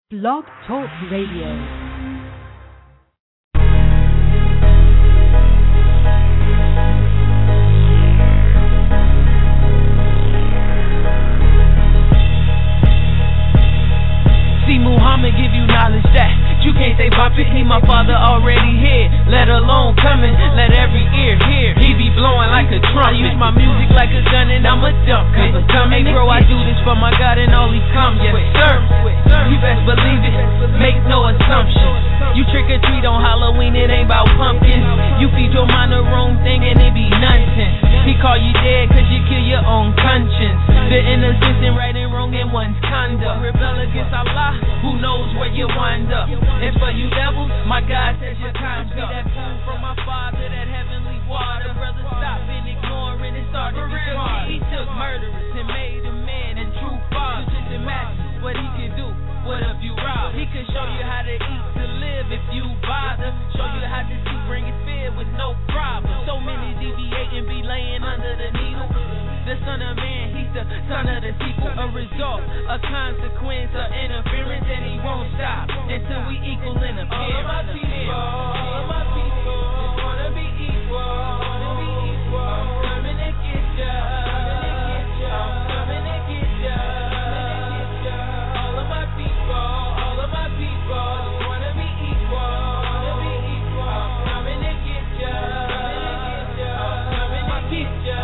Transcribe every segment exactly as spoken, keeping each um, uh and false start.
Blog Talk Radio. Muhammad give you knowledge that you can't say pop it. He my father already here, let alone coming. Let every ear hear. He be blowing like a trumpet. I use my music like a gun and I'm a dump it. Hey bro, I do this for my God and all he comes. Yes sir, you best believe it. Make no assumptions. You trick or treat on Halloween, it ain't about pumpkins. You feed your mind the wrong thing and it be nonsense. He call you dead cause you kill your own conscience. The innocence and right and wrong in one's conduct. Rebel against Allah, who knows where you wind up. And for you devils, my God says your time's up. That food from my father, that heavenly water. Brother, stop and ignoring and start to be smart. He took murderers and made a man and true father. Just imagine what he can do. What if you rob? He could show you how to eat to live if you bother. Show you how to see, bring it fear with no problem. So many deviating, be laying under the needle. The son of man, he's the son of the sequel. A result, a consequence of interference, and he won't stop until we equal in appearance. All of my people, all of my people wanna be equal, wanna be equal. Coming to get ya, coming to get ya, coming to get ya. All of my people, all of my people just wanna be equal, wanna be equal. Coming to get ya, coming to get ya.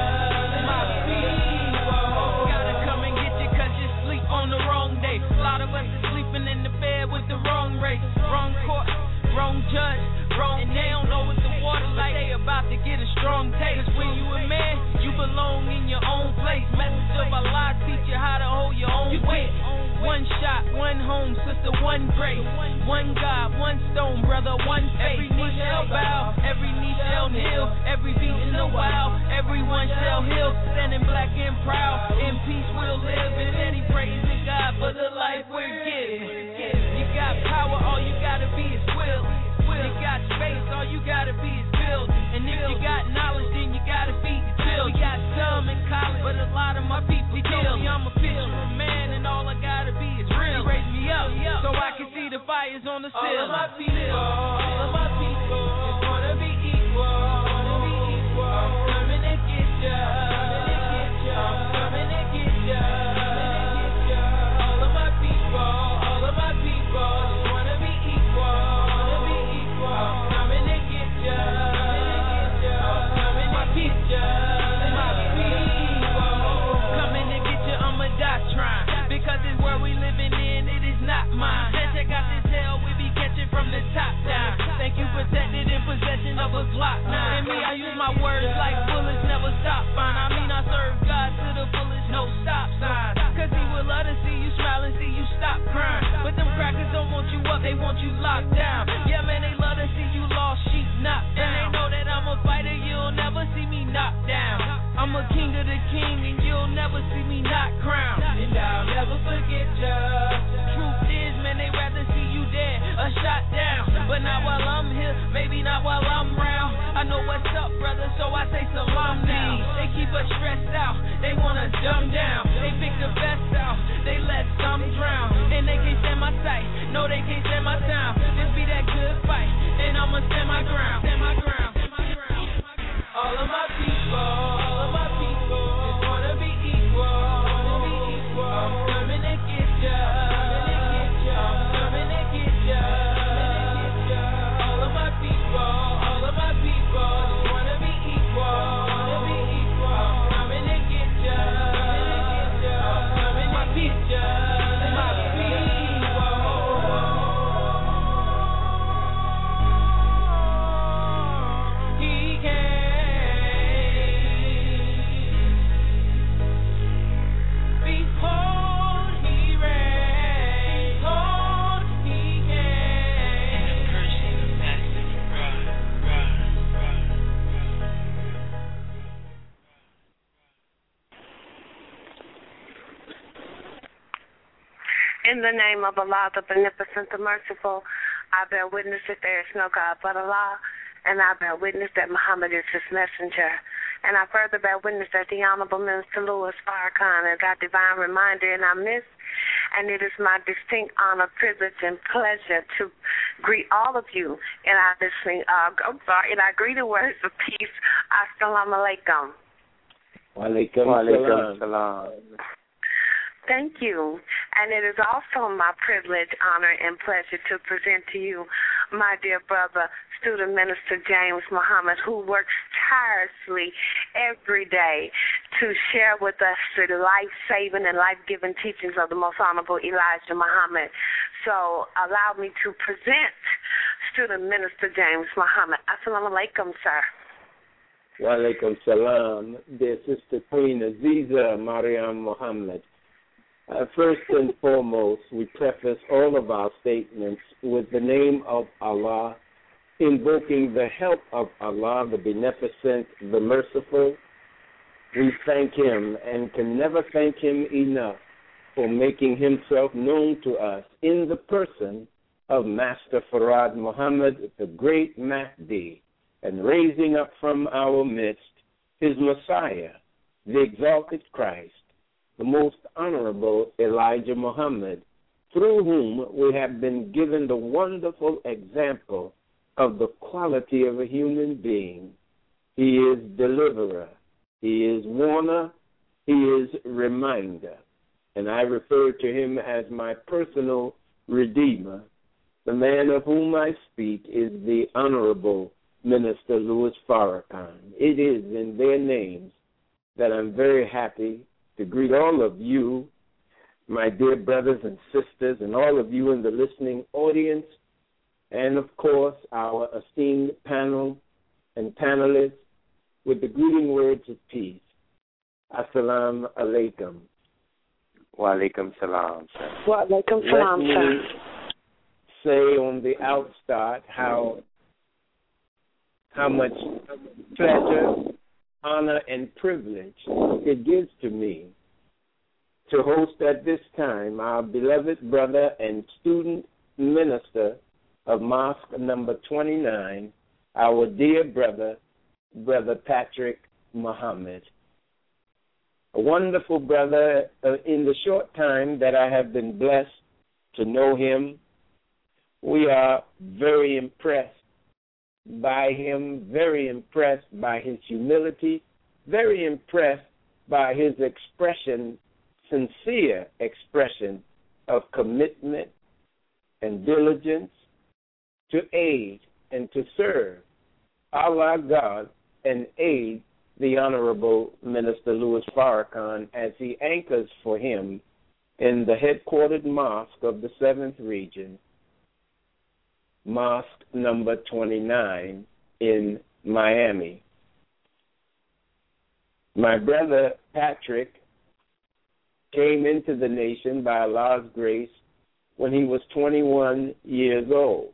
Wrong court, wrong judge, wrong and they don't know what the water like. They about to get a strong taste. Cause when you a man, you belong in your own place. Message of Allah teach you how to hold your own weight. One shot, one home, sister, one grace. One God, one stone, brother, one faith. Every knee shall bow, every knee shall kneel. Every beat in the wild, everyone shall heal. Standing black and proud, in peace we'll live. And steady praising God for the life we're given. You got power, all you gotta be is will. You got space, all you gotta be is build. And if you got knowledge, then you gotta feed the children. We got some in college, but a lot of my people kill me. I'm a fisher man, and all I gotta be is real. He raised me up, so I can see the fires on the ceiling. All of my people, all of my people just wanna be equal, wanna be equal. Coming to get ya, coming to get ya, coming to get ya. All of my people, all of my people just wanna be equal, wanna be equal. Coming to get ya, coming to get ya, my people. Coming to get ya, I'm a doctrine. Because this world we living in, it is not mine. And check out this hell we be catching from the top down. Thank you protected in possession of a Glock nine. And me, I use my words like bullets never stop fine. I mean I serve God to the fullest, no stop signs. Cause he would love to see you smile and see you stop crying. But them crackers don't want you up, they want you locked down. Yeah man, they love to see you lost, sheep knocked down. And they know that I'm a fighter, you'll never see me knocked down. I'm a king of the king and you'll never see me not crowned. And I'll never forget ya. Truth is, man, they rather see you dead or shot down. But not while I'm here, maybe not while I'm round. I know what's up, brother, so I say salam now. They keep us stressed out, they want us dumb down. They pick the best out, they let some drown. And they can't stand my sight, no they can't stand my sound. This be that good fight, and I'ma stand my ground. Stand my ground. All of my people, all of my people just wanna be equal, wanna be equal. Coming to get ya, coming to get ya, coming to get ya. All of my people, all of my people just wanna be equal, wanna be equal. Coming to get ya, coming to get ya, my people. He can. In the name of Allah, the Beneficent, the Merciful, I bear witness that there is no God but Allah, and I bear witness that Muhammad is his messenger. And I further bear witness that the Honorable Minister Louis Farrakhan is our divine reminder in our midst. And it is my distinct honor, privilege, and pleasure to greet all of you in our listening, uh, I'm sorry, in our greeting words of peace. Assalamu alaikum. Wa alaikum salam. Thank you. And it is also my privilege, honor, and pleasure to present to you my dear brother, Student Minister James Muhammad, who works tirelessly every day to share with us the life-saving and life-giving teachings of the Most Honorable Elijah Muhammad. So allow me to present Student Minister James Muhammad. Assalamu alaikum, sir. Wa alaikum salam. Dear Sister Queen Aziza Mariam Muhammad. Uh, first and foremost, we preface all of our statements with the name of Allah, invoking the help of Allah, the Beneficent, the Merciful. We thank Him and can never thank Him enough for making Himself known to us in the person of Master Farad Muhammad, the great Mahdi, and raising up from our midst His Messiah, the exalted Christ, the most honorable Elijah Muhammad, through whom we have been given the wonderful example of the quality of a human being. He is deliverer, he is warner, he is reminder, and I refer to him as my personal redeemer. The man of whom I speak is the Honorable Minister Louis Farrakhan. It is in their names that I'm very happy to greet all of you, my dear brothers and sisters, and all of you in the listening audience, and, of course, our esteemed panel and panelists with the greeting words of peace. Assalamu alaikum. Wa alaikum salam, sir. Wa alaikum salam, Let me say on the outstart how, how much pleasure, honor, and privilege it gives to me to host at this time our beloved brother and student minister of Mosque number twenty-nine, our dear brother, Brother Patrick Muhammad. A wonderful brother. Uh, in the short time that I have been blessed to know him, we are very impressed by him, very impressed by his humility, very impressed by his expression, sincere expression of commitment and diligence to aid and to serve Allah God and aid the Honorable Minister Louis Farrakhan as he anchors for him in the headquartered mosque of the seventh Region, Mosque number twenty-nine in Miami. My brother Patrick came into the nation by Allah's grace when he was twenty-one years old.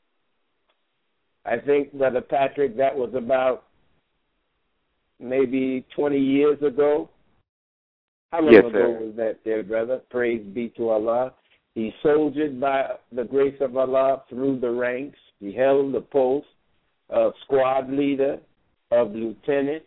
I think, Brother Patrick, that was about maybe twenty years ago. How long yes, ago sir. was that, dear brother? Praise be to Allah. He soldiered by the grace of Allah through the ranks. He held the post of squad leader, of lieutenant,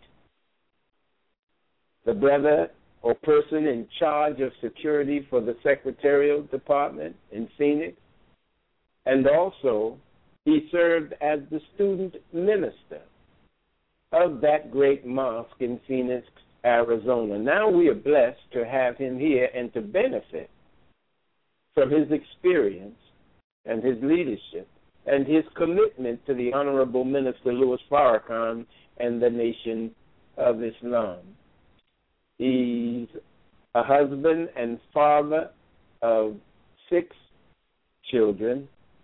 the brother or person in charge of security for the Secretarial Department in Phoenix, and also he served as the student minister of that great mosque in Phoenix, Arizona. Now we are blessed to have him here and to benefit from his experience and his leadership and his commitment to the Honorable Minister Louis Farrakhan and the Nation of Islam. He's a husband and father of six children,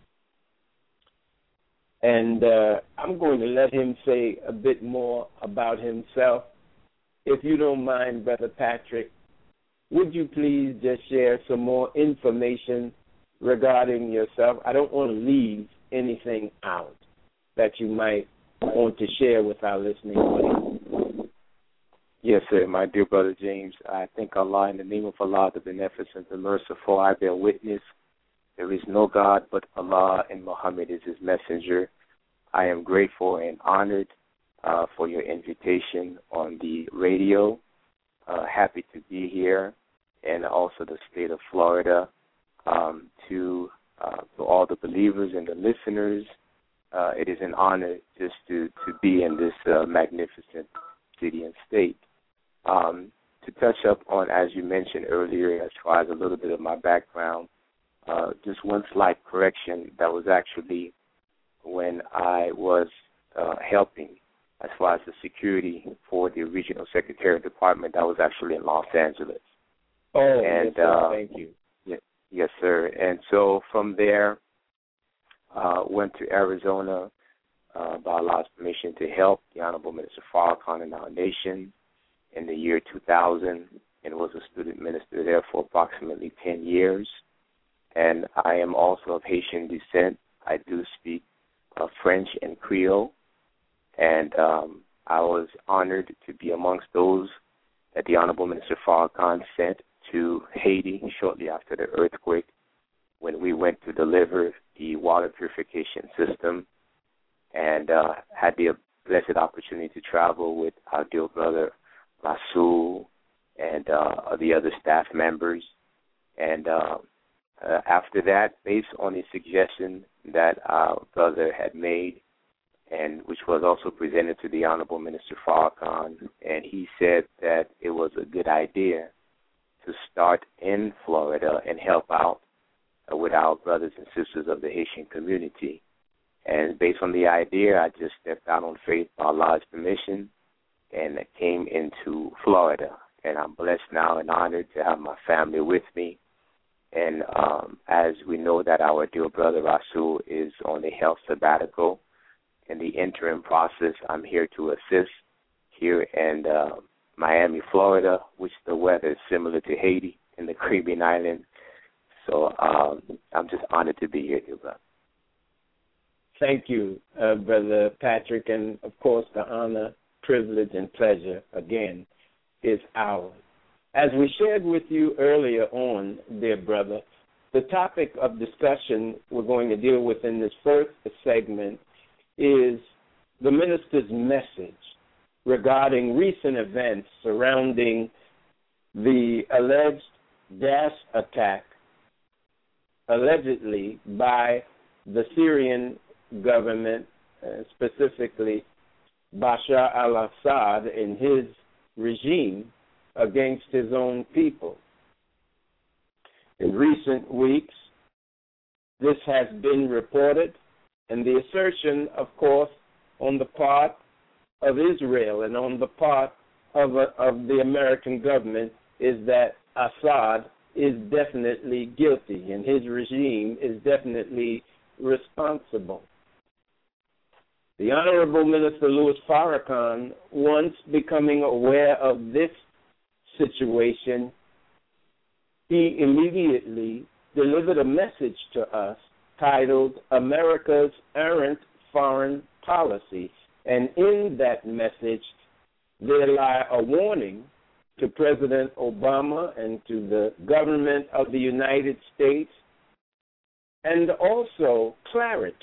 and uh, I'm going to let him say a bit more about himself. If you don't mind, Brother Patrick, would you please just share some more information regarding yourself? I don't want to leave anything out that you might want to share with our listening audience. Yes, sir. My dear brother James, I thank Allah in the name of Allah, the Beneficent, the Merciful. I bear witness. There is no God but Allah, and Muhammad is his messenger. I am grateful and honored uh, for your invitation on the radio. Uh, happy to be here, and also the state of Florida. Um, to, uh, to all the believers and the listeners, uh, it is an honor just to, to be in this uh, magnificent city and state. Um, to touch up on, as you mentioned earlier, as far as a little bit of my background, uh, just one slight correction. That was actually when I was uh, helping as far as the security for the regional secretary of department. That was actually in Los Angeles. Oh, and, yes, sir. Uh, Thank you. Yeah, yes, sir. And so from there, uh, went to Arizona uh, by Allah's permission to help the Honorable Minister Farrakhan in our nation in the year two thousand, and was a student minister there for approximately ten years. And I am also of Haitian descent. I do speak uh, French and Creole. And um, I was honored to be amongst those that the Honorable Minister Farrakhan sent to Haiti shortly after the earthquake, when we went to deliver the water purification system, and uh, had the blessed opportunity to travel with our dear brother Rasul and uh, the other staff members. And uh, uh, after that, based on a suggestion that our brother had made, and which was also presented to the Honorable Minister Farrakhan, and he said that it was a good idea to start in Florida and help out uh, with our brothers and sisters of the Haitian community. And based on the idea, I just stepped out on faith by Allah's permission and came into Florida. And I'm blessed now and honored to have my family with me. And um, as we know that our dear brother Rasul is on a health sabbatical, in the interim process, I'm here to assist here in uh, Miami, Florida, which the weather is similar to Haiti in the Caribbean island. So um, I'm just honored to be here, dear brother. Thank you, uh, Brother Patrick. And, of course, the honor, privilege, and pleasure, again, is ours. As we shared with you earlier on, dear brother, the topic of discussion we're going to deal with in this first segment is the minister's message regarding recent events surrounding the alleged gas attack allegedly by the Syrian government, uh, specifically Bashar al-Assad and his regime against his own people. In recent weeks, this has been reported, and the assertion, of course, on the part of Israel and on the part of, a, of the American government is that Assad is definitely guilty and his regime is definitely responsible. The Honorable Minister Louis Farrakhan, once becoming aware of this situation, he immediately delivered a message to us titled America's Errant Foreign Policy. And in that message, there lie a warning to President Obama and to the government of the United States, and also clarity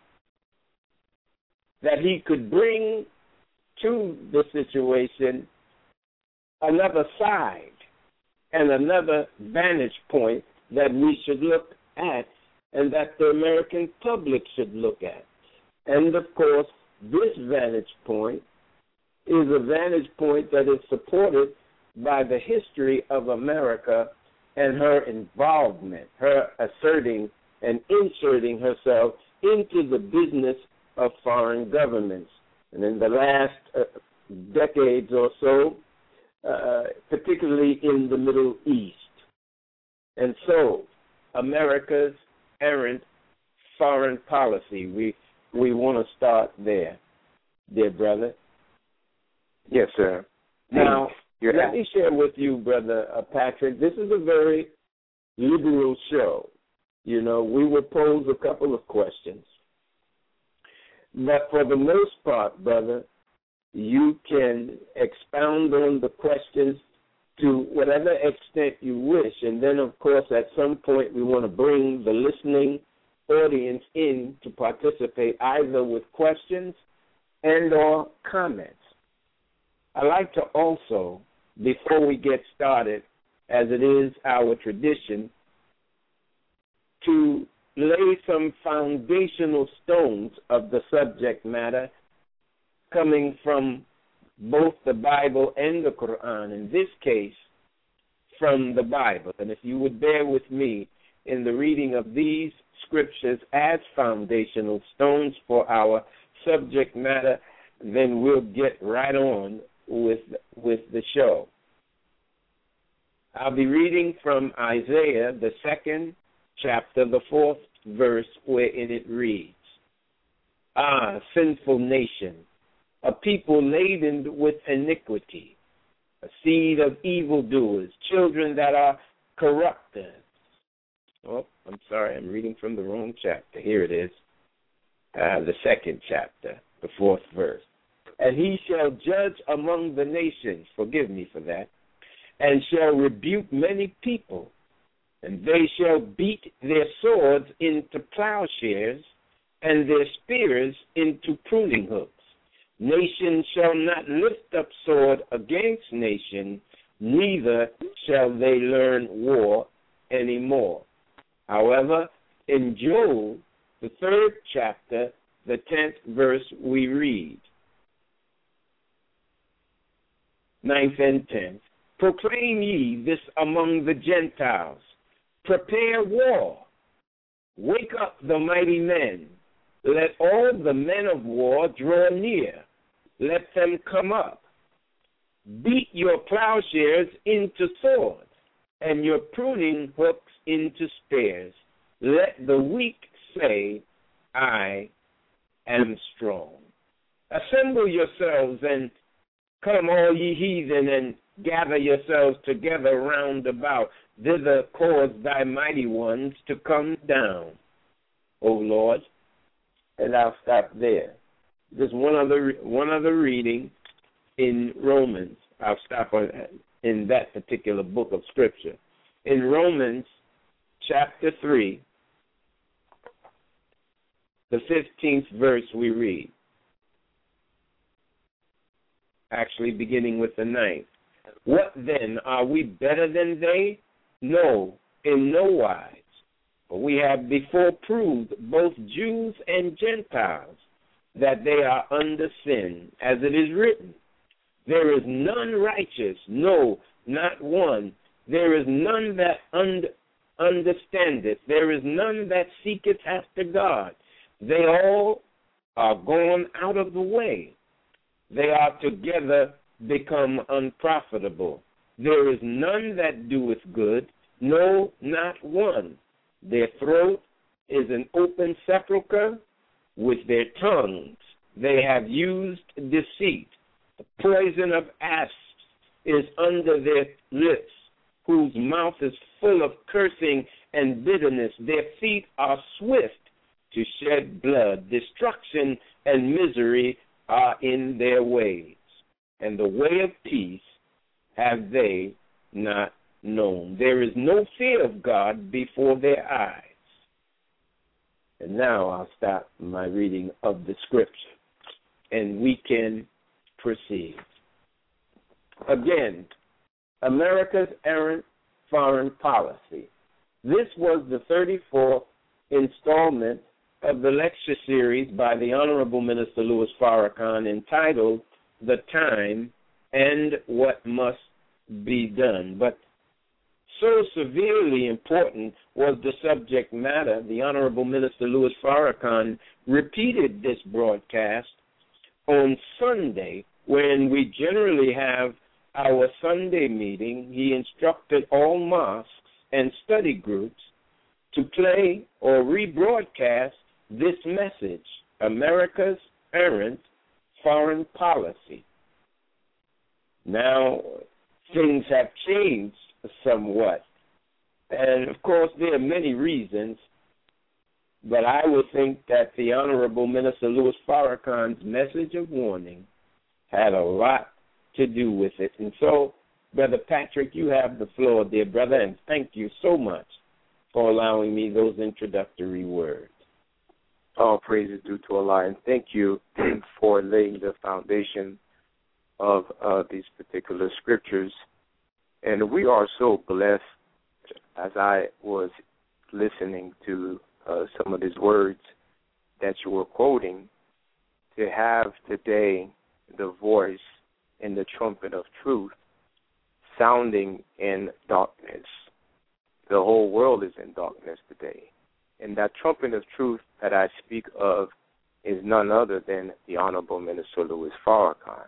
that he could bring to the situation another side and another vantage point that we should look at and that the American public should look at. And, of course, this vantage point is a vantage point that is supported by the history of America and her involvement, her asserting and inserting herself into the business of foreign governments. And in the last uh, decades or so, uh, particularly in the Middle East. And so, America's errant foreign policy, we we want to start there, dear brother. Yes, sir. Now, You're let at- me share with you, Brother uh, Patrick, this is a very liberal show. You know, we will pose a couple of questions. But for the most part, brother, you can expound on the questions to whatever extent you wish. And then, of course, at some point we want to bring the listening audience in to participate either with questions and or comments. I'd like to also, before we get started, as it is our tradition, to lay some foundational stones of the subject matter coming from both the Bible and the Quran, in this case, from the Bible. And if you would bear with me in the reading of these scriptures as foundational stones for our subject matter, then we'll get right on with with the show. I'll be reading from Isaiah, the second chapter, the fourth verse, wherein it reads, "Ah, sinful nation, a people laden with iniquity, a seed of evildoers, children that are corrupters." Oh, I'm sorry, I'm reading from the wrong chapter. Here it is, uh, the second chapter, the fourth verse. "And he shall judge among the nations," forgive me for that, "and shall rebuke many people, and they shall beat their swords into plowshares, and their spears into pruning hooks. Nation shall not lift up sword against nation, neither shall they learn war anymore." However, in Joel, the third chapter, the tenth verse, we read, ninth and tenth, "Proclaim ye this among the Gentiles, prepare war, wake up the mighty men, let all the men of war draw near, let them come up. Beat your plowshares into swords, and your pruning hooks into spears. Let the weak say, I am strong. Assemble yourselves and come, all ye heathen, and gather yourselves together round about. Thither cause thy mighty ones to come down, O Lord." And I'll stop there. There's one other one other reading in Romans. I'll stop on in that particular book of Scripture. In Romans chapter three, the fifteenth verse we read, actually beginning with the ninth. "What then? Are we better than they? No, in no wise. For we have before proved, both Jews and Gentiles, that they are under sin, as it is written, there is none righteous, no, not one. There is none that un- understandeth. There is none that seeketh after God. They all are gone out of the way. They are together become unprofitable. There is none that doeth good, no, not one. Their throat is an open sepulchre. With their tongues they have used deceit. The poison of asps is under their lips, whose mouth is full of cursing and bitterness. Their feet are swift to shed blood. Destruction and misery are in their ways, and the way of peace have they not known. There is no fear of God before their eyes." And now I'll stop my reading of the scripture, and we can proceed. Again, America's errant foreign policy. This was the thirty-fourth installment of the lecture series by the Honorable Minister Louis Farrakhan entitled "The Time and What Must Be Done." But so severely important was the subject matter, the Honorable Minister Louis Farrakhan repeated this broadcast on Sunday, when we generally have our Sunday meeting. He instructed all mosques and study groups to play or rebroadcast this message, America's Errant Foreign Policy. Now, things have changed somewhat, and of course there are many reasons, but I would think that the Honorable Minister Louis Farrakhan's message of warning had a lot to do with it. And so, Brother Patrick, you have the floor, dear brother, and thank you so much for allowing me those introductory words. All praise is due to Allah, and thank you for laying the foundation of uh, these particular scriptures. And we are so blessed, as I was listening to uh, some of these words that you were quoting, to have today the voice and the trumpet of truth sounding in darkness. The whole world is in darkness today. And that trumpet of truth that I speak of is none other than the Honorable Minister Louis Farrakhan.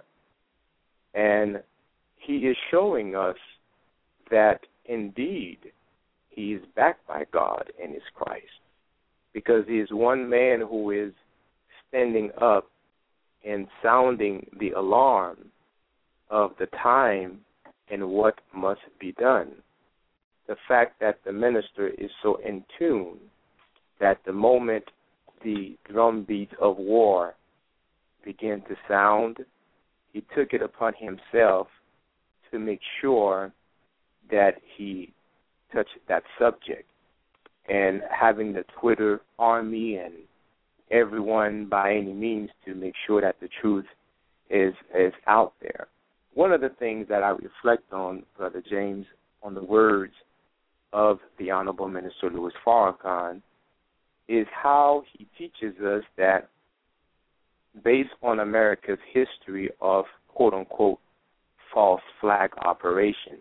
And he is showing us that indeed he is backed by God and his Christ, because he is one man who is standing up and sounding the alarm of the time and what must be done. The fact that the minister is so in tune that the moment the drumbeat of war began to sound, he took it upon himself to make sure that he touched that subject. And having the Twitter army and everyone by any means to make sure that the truth is is out there. One of the things that I reflect on, Brother James, on the words of the Honorable Minister Louis Farrakhan, is how he teaches us that based on America's history of quote-unquote false flag operation,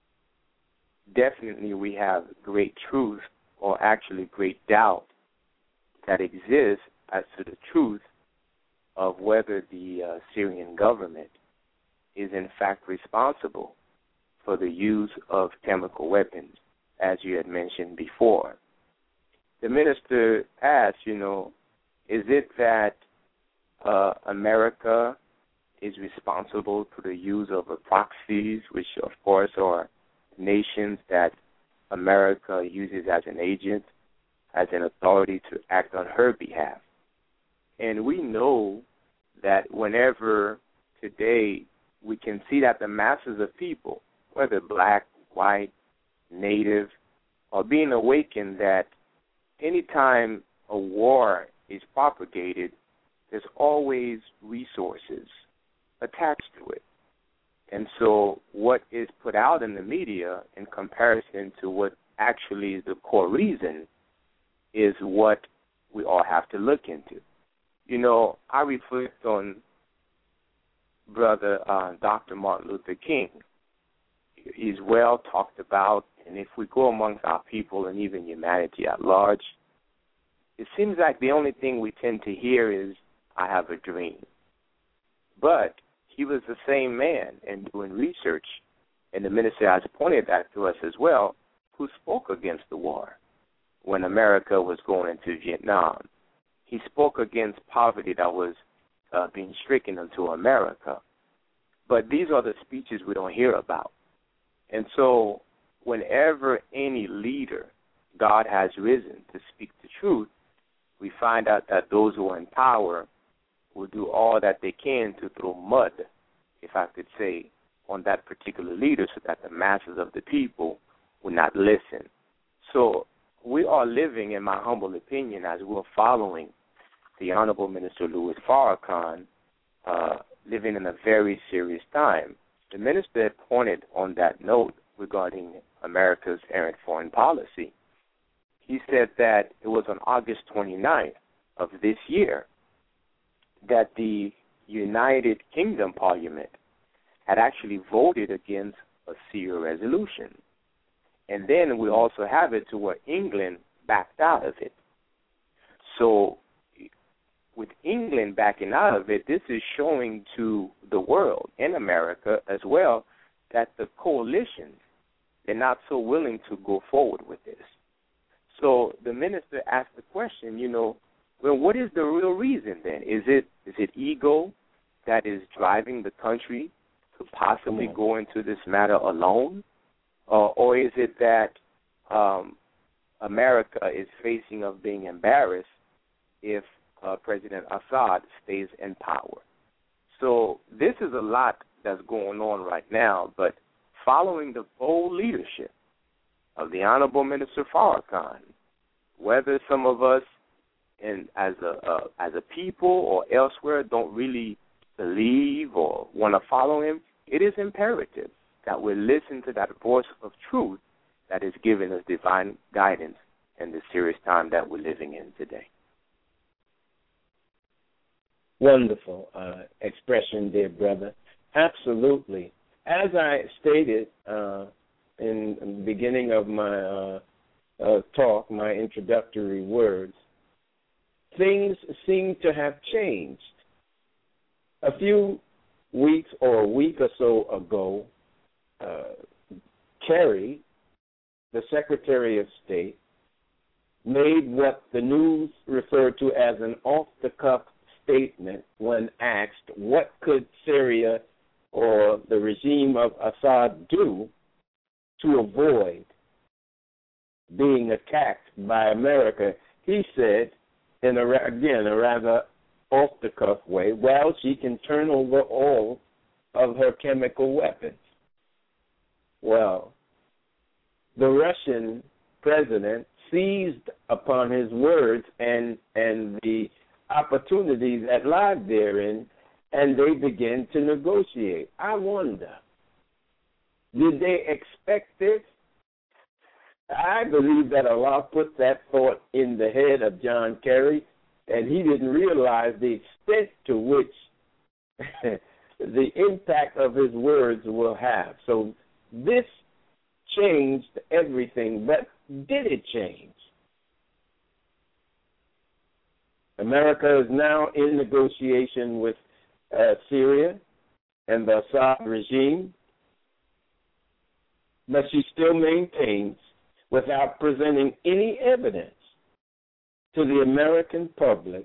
definitely we have great truth, or actually great doubt, that exists as to the truth of whether the uh, Syrian government is in fact responsible for the use of chemical weapons, as you had mentioned before. The minister asked, you know, is it that uh, America is responsible for the use of the proxies, which of course are nations that America uses as an agent, as an authority to act on her behalf. And we know that whenever today we can see that the masses of people, whether black, white, native, are being awakened that anytime a war is propagated, there's always resources attached to it. And so what is put out in the media in comparison to what actually is the core reason is what we all have to look into. You know, I reflect on Brother uh, Doctor Martin Luther King. He's well talked about, and if we go amongst our people and even humanity at large, it seems like the only thing we tend to hear is, I have a dream. But he was the same man, and doing research, and the minister has pointed that to us as well, who spoke against the war when America was going into Vietnam. He spoke against poverty that was uh, being stricken into America. But these are the speeches we don't hear about. And so whenever any leader God has risen to speak the truth, we find out that those who are in power will do all that they can to throw mud, if I could say, on that particular leader so that the masses of the people will not listen. So we are living, in my humble opinion, as we're following the Honorable Minister Louis Farrakhan, uh, living in a very serious time. The minister had pointed on that note regarding America's errant foreign policy. He said that it was on August twenty-ninth of this year that the United Kingdom Parliament had actually voted against a SEER resolution. And then we also have it to where England backed out of it. So with England backing out of it, this is showing to the world and America as well that the coalitions, they're not so willing to go forward with this. So the minister asked the question, you know, well, what is the real reason then? Is it is it ego that is driving the country to possibly go into this matter alone? Uh, or is it that um, America is facing of being embarrassed if uh, President Assad stays in power? So this is a lot that's going on right now, but following the bold leadership of the Honorable Minister Farrakhan, whether some of us in as a uh, as a people or elsewhere don't really believe or want to follow him, it is imperative that we listen to that voice of truth that is giving us divine guidance in the serious time that we're living in today. Wonderful uh, expression, dear brother. Absolutely. As I stated uh, in the beginning of my uh, uh, talk, my introductory words, things seem to have changed. A few weeks or a week or so ago, uh, Kerry, the Secretary of State, made what the news referred to as an off-the-cuff statement when asked what could Syria or the regime of Assad do to avoid being attacked by America. He said, in a, again, a rather off-the-cuff way, well, she can turn over all of her chemical weapons. Well, the Russian president seized upon his words and and the opportunities that lied therein, and they began to negotiate. I wonder, did they expect this? I believe that Allah put that thought in the head of John Kerry, and he didn't realize the extent to which the impact of his words will have. So this changed everything, but did it change? America is now in negotiation with uh, Syria and the Assad regime, but she still maintains, without presenting any evidence to the American public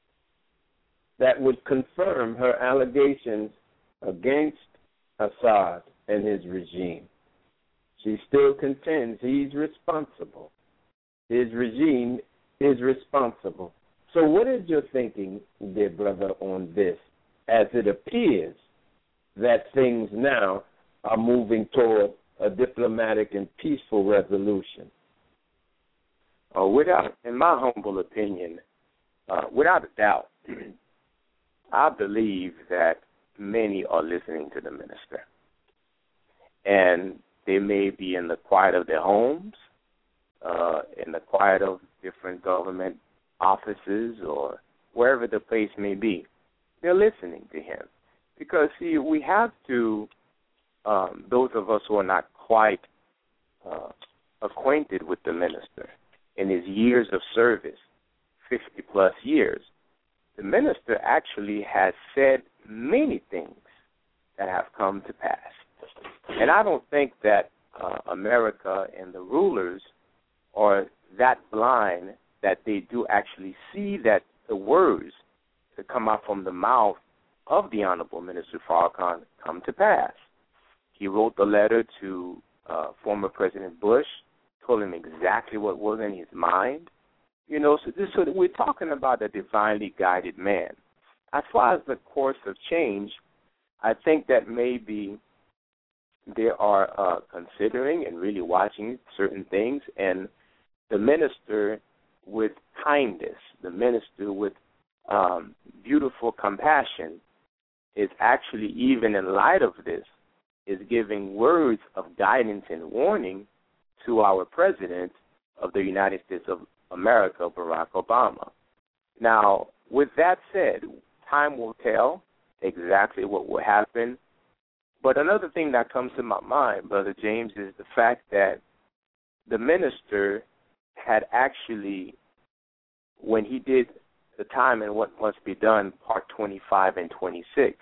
that would confirm her allegations against Assad and his regime. She still contends he's responsible. His regime is responsible. So what is your thinking, dear brother, on this, as it appears that things now are moving toward a diplomatic and peaceful resolution? Uh, without, in my humble opinion, uh, without a doubt, I believe that many are listening to the minister. And they may be in the quiet of their homes, uh, in the quiet of different government offices, or wherever the place may be. They're listening to him. Because, see, we have to, um, those of us who are not quite uh, acquainted with the minister in his years of service, fifty plus years, the minister actually has said many things that have come to pass. And I don't think that uh, America and the rulers are that blind that they do actually see that the words that come out from the mouth of the Honorable Minister Farrakhan come to pass. He wrote the letter to uh, former President Bush, told him exactly what was in his mind. You know, so, this, so we're talking about a divinely guided man. As far as the course of change, I think that maybe they are uh, considering and really watching certain things, and the minister with kindness, the minister with um, beautiful compassion is actually, even in light of this, is giving words of guidance and warning to our President of the United States of America, Barack Obama. Now, with that said, time will tell exactly what will happen. But another thing that comes to my mind, Brother James, is the fact that the minister had actually, when he did the time and what must be done, part twenty-five and twenty-six,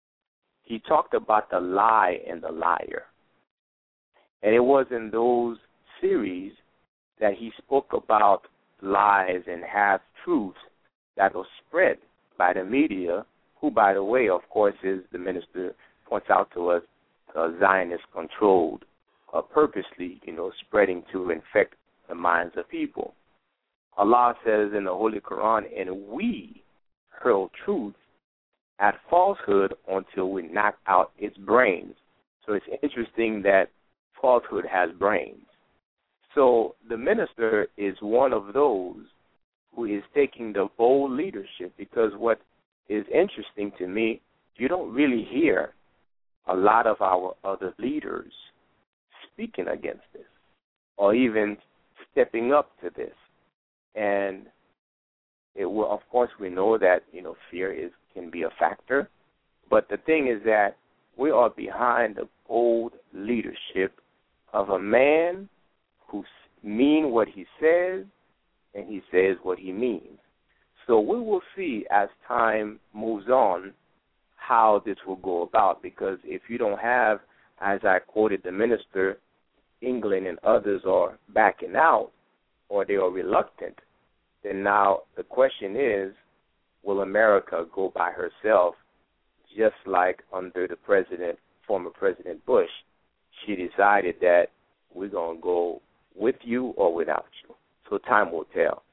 he talked about the lie and the liar. And it was in those series that he spoke about lies and half-truths that were spread by the media, who, by the way, of course, is, the minister points out to us, uh, Zionist-controlled, uh, purposely, you know, spreading to infect the minds of people. Allah says in the Holy Quran, and we hurl truth at falsehood until we knock out its brains. So it's interesting that falsehood has brains. So the minister is one of those who is taking the bold leadership, because what is interesting to me, you don't really hear a lot of our other leaders speaking against this or even stepping up to this. And it will, of course, we know that, you know, fear is can be a factor, but the thing is that we are behind the bold leadership of a man who means what he says and he says what he means. So we will see as time moves on how this will go about, because if you don't have, as I quoted the minister, England and others are backing out or they are reluctant, then now the question is, will America go by herself, just like under the president, former President Bush? She decided that we're going to go with you or without you. So time will tell.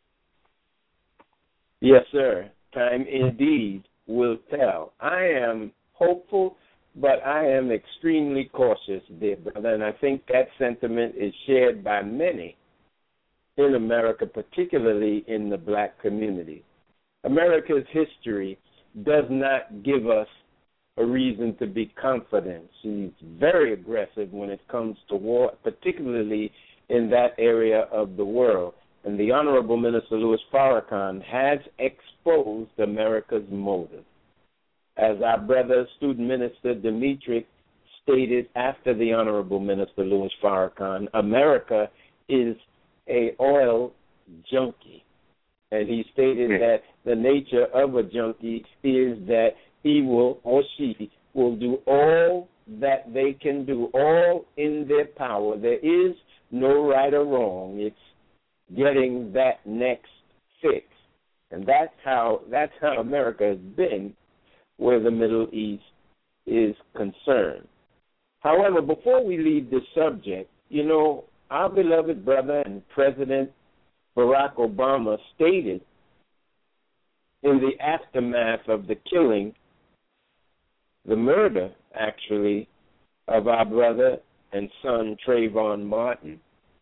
Yes, sir. Time indeed will tell. I am hopeful, but I am extremely cautious, dear brother, and I think that sentiment is shared by many in America, particularly in the black community. America's history does not give us a reason to be confident. She's very aggressive when it comes to war, particularly in that area of the world. And the Honorable Minister Louis Farrakhan has exposed America's motive. As our brother, student minister Dimitri, stated after the Honorable Minister Louis Farrakhan, America is a oil junkie. And he stated mm-hmm. that the nature of a junkie is that he will or she will do all that they can do, all in their power. There is no right or wrong. It's getting that next fix. And that's how that's how America has been where the Middle East is concerned. However, before we leave this subject, you know, our beloved brother and President Barack Obama stated in the aftermath of the killing, the murder, actually, of our brother and son Trayvon Martin,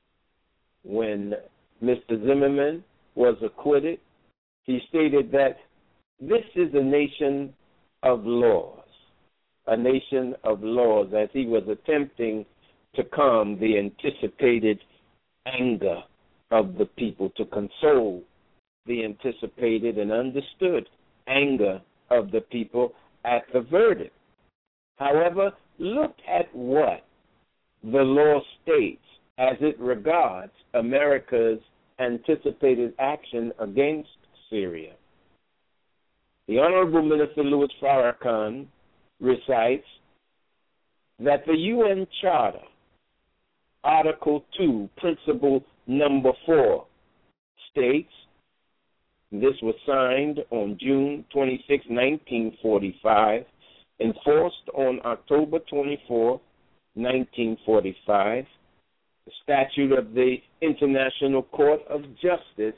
when Mister Zimmerman was acquitted, he stated that this is a nation of laws, a nation of laws, as he was attempting to calm the anticipated anger of the people, to console the anticipated and understood anger of the people at the verdict. However, look at what the law states as it regards America's anticipated action against Syria. The Honorable Minister Louis Farrakhan recites that the U N Charter, Article two, Principle Number four, states, this was signed on June twenty-sixth, nineteen forty-five, enforced on October twenty-fourth, nineteen forty-five. The statute of the International Court of Justice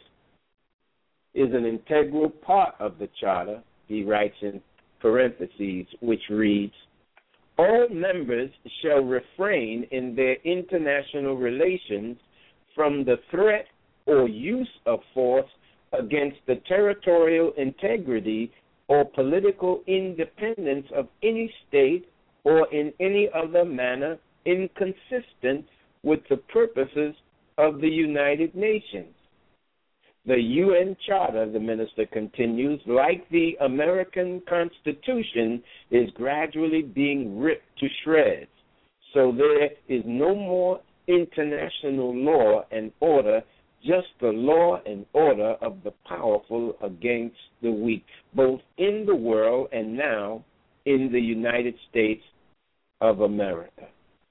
is an integral part of the Charter, he writes in parentheses, which reads, all members shall refrain in their international relations from the threat or use of force against the territorial integrity or political independence of any state or in any other manner inconsistent with the purposes of the United Nations. The U N Charter, the minister continues, like the American Constitution, is gradually being ripped to shreds. So there is no more international law and order, just the law and order of the powerful against the weak, both in the world and now in the United States of America.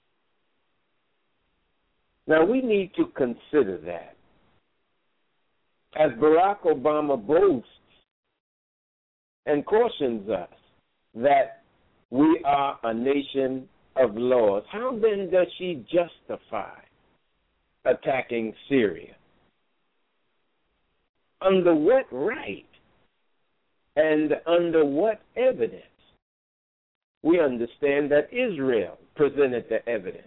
Now, we need to consider that. As Barack Obama boasts and cautions us that we are a nation of laws, how then does she justify attacking Syria? Under what right and under what evidence? We understand that Israel presented the evidence.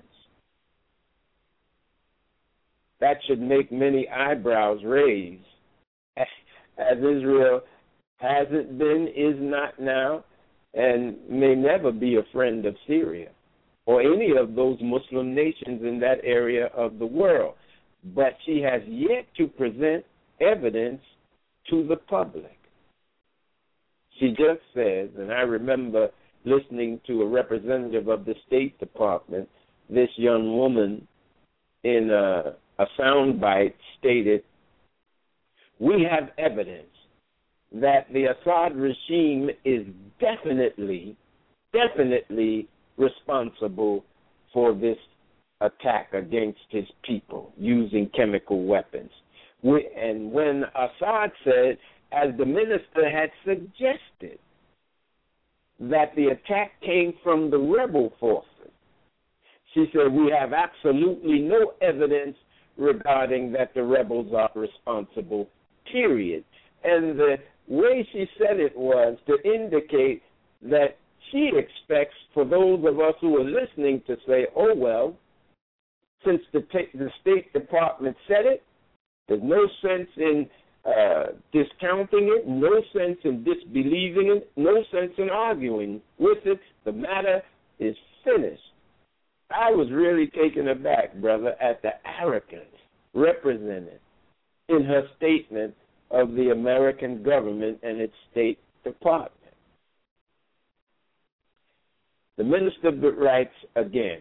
That should make many eyebrows raise as Israel hasn't been, is not now, and may never be a friend of Syria or any of those Muslim nations in that area of the world. But she has yet to present evidence to the public. She just says, and I remember listening to a representative of the State Department, this young woman in a, a soundbite stated, "We have evidence that the Assad regime is definitely, definitely responsible for this attack against his people using chemical weapons." We, and when Assad said, as the minister had suggested, that the attack came from the rebel forces, she said, we have absolutely no evidence regarding that the rebels are responsible, period. And the way she said it was to indicate that she expects for those of us who are listening to say, oh, well, since the, t- the State Department said it, there's no sense in uh, discounting it, no sense in disbelieving it, no sense in arguing with it. The matter is finished. I was really taken aback, brother, at the arrogance represented in her statement of the American government and its State Department. The minister writes again,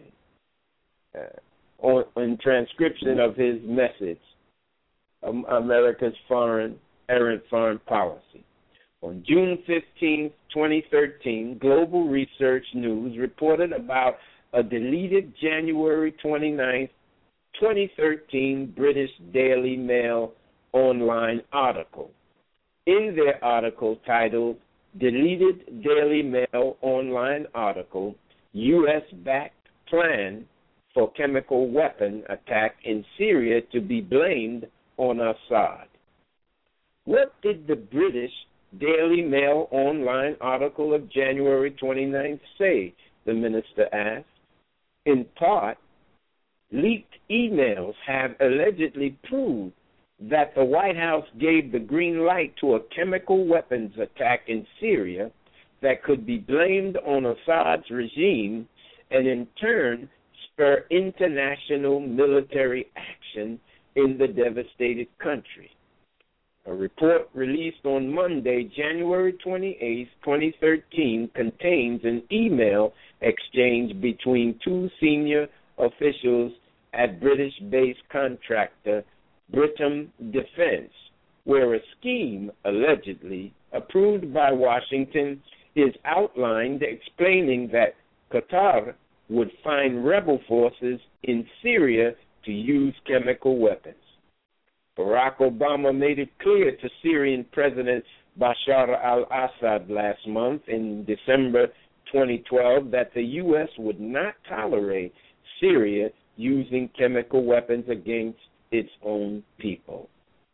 uh, on, in transcription of his message, um, America's foreign, errant foreign policy. On June fifteenth, twenty thirteen, Global Research News reported about a deleted January twenty-ninth, twenty thirteen British Daily Mail online article. In their article titled, Deleted Daily Mail Online Article, U S-Backed Plan for Chemical Weapon Attack in Syria to be Blamed on Assad. What did the British Daily Mail Online article of January twenty-ninth say? The minister asked. In part, leaked emails have allegedly proved that the White House gave the green light to a chemical weapons attack in Syria that could be blamed on Assad's regime and in turn spur international military action in the devastated country. A report released on Monday, January twenty-eighth, twenty thirteen, contains an email exchange between two senior officials at British-based contractor Britam Defense, where a scheme, allegedly approved by Washington, is outlined explaining that Qatar would find rebel forces in Syria to use chemical weapons. Barack Obama made it clear to Syrian President Bashar al-Assad last month in December twenty twelve that the U S would not tolerate Syria using chemical weapons against its own people.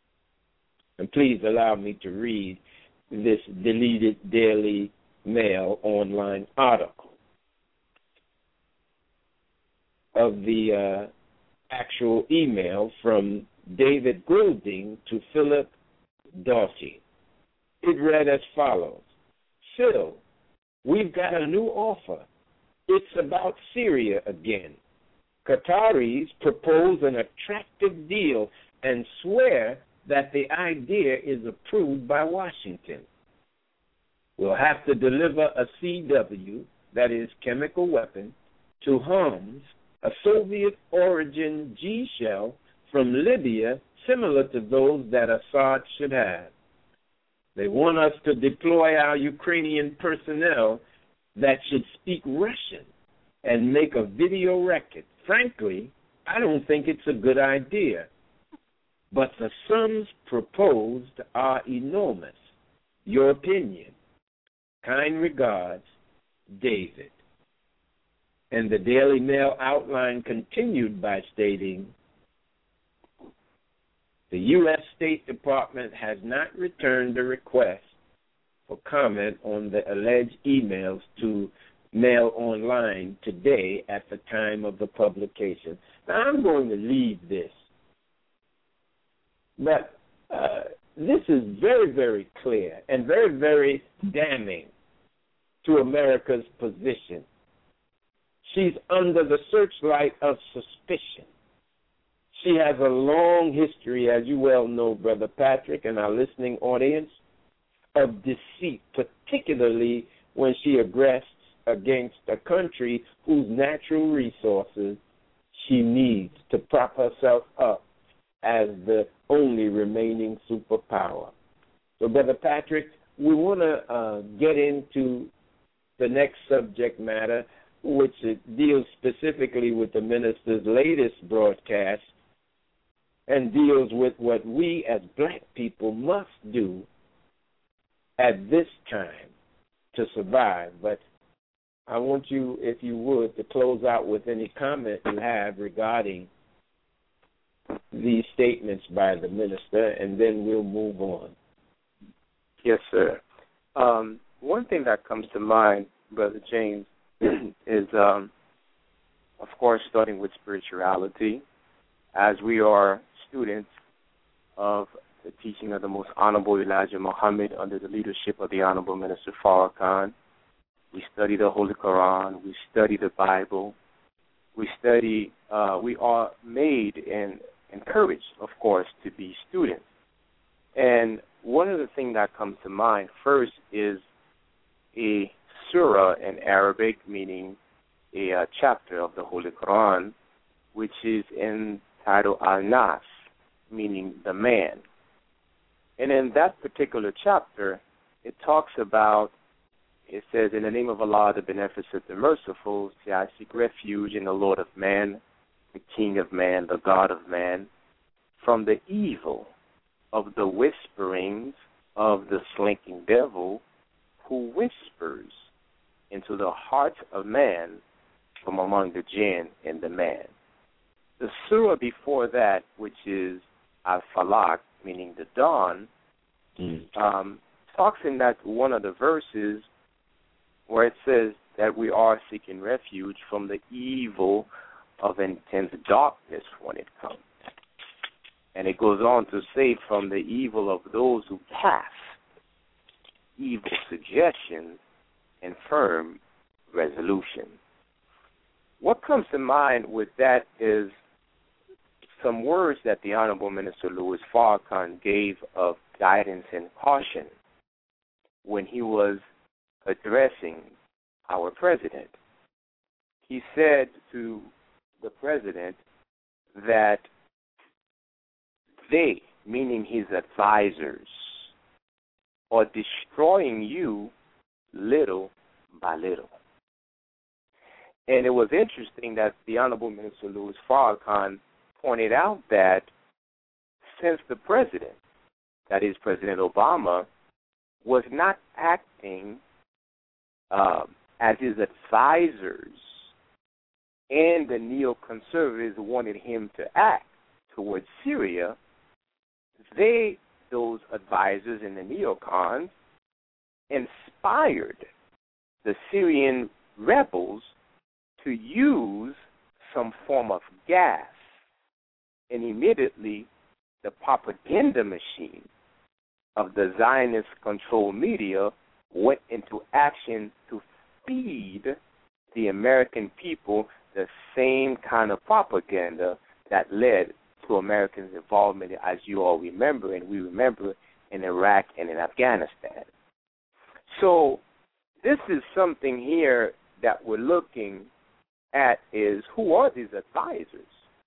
And please allow me to read this deleted Daily Mail online article of the uh, actual email from David Goulding to Philip Doughty. It read as follows. Phil, we've got a new offer. It's about Syria again. Qataris propose an attractive deal and swear that the idea is approved by Washington. We'll have to deliver a C W, that is chemical weapon, to Homs, a Soviet-origin G-shell from Libya similar to those that Assad should have. They want us to deploy our Ukrainian personnel that should speak Russian and make a video record. Frankly, I don't think it's a good idea. But the sums proposed are enormous. Your opinion. Kind regards, David. And the Daily Mail outline continued by stating, the U S State Department has not returned a request for comment on the alleged emails to Mail Online today at the time of the publication. Now, I'm going to leave this. But uh, this is very, very clear and very, very damning to America's position. She's under the searchlight of suspicion. She has a long history, as you well know, Brother Patrick, and our listening audience, of deceit, particularly when she aggressed against a country whose natural resources she needs to prop herself up as the only remaining superpower. So, Brother Patrick, we want to uh, get into the next subject matter, which it deals specifically with the minister's latest broadcast and deals with what we as black people must do at this time to survive. But I want you, if you would, to close out with any comment you have regarding these statements by the minister, and then we'll move on. Yes, sir. Um, one thing that comes to mind, Brother James, is, um, of course, starting with spirituality. As we are students of the teaching of the Most Honorable Elijah Muhammad under the leadership of the Honorable Minister Farrakhan, we study the Holy Quran, we study the Bible, we study, uh, we are made and encouraged, of course, to be students. And one of the things that comes to mind first is a surah in Arabic, meaning a uh, chapter of the Holy Quran, which is entitled Al-Nas, meaning the man. And in that particular chapter, it talks about, it says, in the name of Allah, the Beneficent, the Merciful, say, I seek refuge in the Lord of man, the King of man, the God of man, from the evil of the whisperings of the slinking devil who whispers into the heart of man from among the jinn and the man. The surah before that, which is Al-Falaq, meaning the dawn, mm. um, talks in that one of the verses where it says that we are seeking refuge from the evil of intense darkness when it comes. And it goes on to say from the evil of those who cast evil suggestions and firm resolution. What comes to mind with that is some words that the Honorable Minister Louis Farrakhan gave of guidance and caution when he was addressing our president. He said to the president that they, meaning his advisors, are destroying you little by little. And it was interesting that the Honorable Minister Louis Farrakhan pointed out that since the president, that is President Obama, was not acting um, as his advisors and the neoconservatives wanted him to act towards Syria, they, those advisors and the neocons, inspired the Syrian rebels to use some form of gas. And immediately the propaganda machine of the Zionist-controlled media went into action to feed the American people the same kind of propaganda that led to Americans' involvement, as you all remember, and we remember, in Iraq and in Afghanistan. So this is something here that we're looking at is, who are these advisors?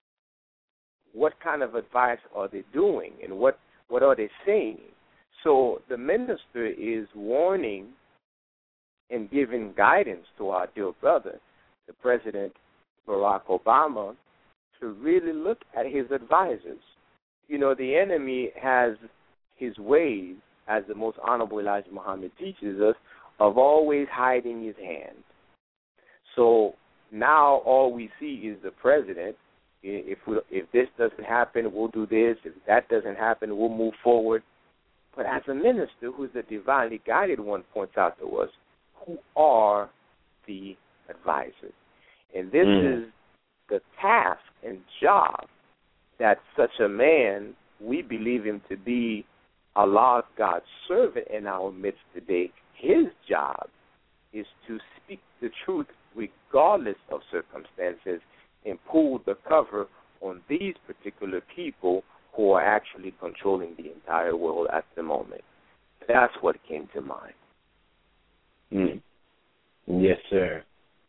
What kind of advice are they doing, and what, what are they saying? So the minister is warning and giving guidance to our dear brother, the President Barack Obama, to really look at his advisors. You know, the enemy has his ways, as the Most Honorable Elijah Muhammad teaches us, of always hiding his hand. So now all we see is the president. If we, if this doesn't happen, we'll do this. If that doesn't happen, we'll move forward. But as a minister, who's the divinely guided one, points out to us, who are the advisors? And this mm. is the task and job that such a man, we believe him to be Allah, God's servant in our midst today, his job is to speak the truth regardless of circumstances and pull the cover on these particular people who are actually controlling the entire world at the moment. That's what came to mind. Mm. Yes, sir.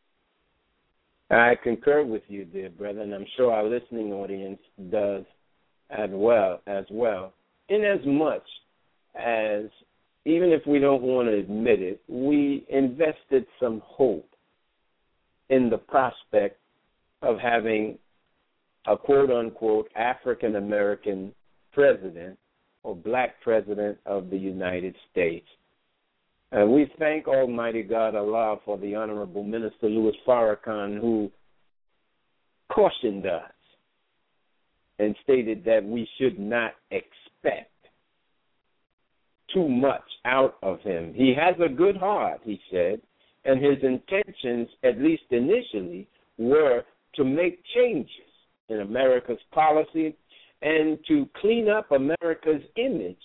I concur with you, dear brother, and I'm sure our listening audience does as well, as well. In as much as, even if we don't want to admit it, we invested some hope in the prospect of having a quote-unquote African-American president or black president of the United States. And we thank Almighty God Allah for the Honorable Minister Louis Farrakhan, who cautioned us and stated that we should not expect too much out of him. He has a good heart, he said, and his intentions, at least initially, were to make changes in America's policy and to clean up America's image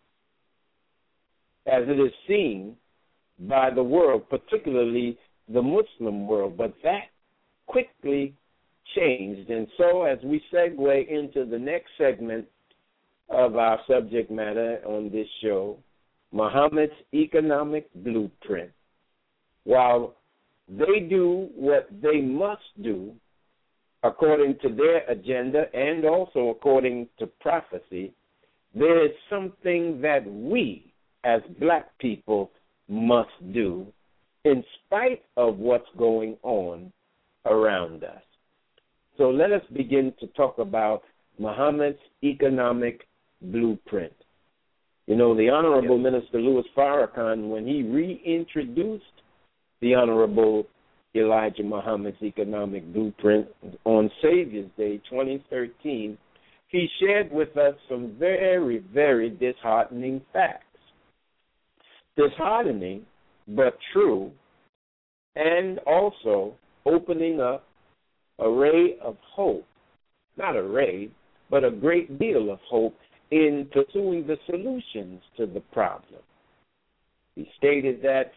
as it is seen by the world, particularly the Muslim world. But that quickly changed. And so as we segue into the next segment of our subject matter on this show, Muhammad's economic blueprint, while they do what they must do according to their agenda and also according to prophecy, there is something that we as black people must do in spite of what's going on around us. So let us begin to talk about Muhammad's economic blueprint. You know, the Honorable yes. Minister Louis Farrakhan, when he reintroduced the Honorable Elijah Muhammad's economic blueprint on Savior's Day twenty thirteen, he shared with us some very, very disheartening facts. Disheartening, but true, and also opening up a ray of hope, not a ray, but a great deal of hope in pursuing the solutions to the problem. He stated that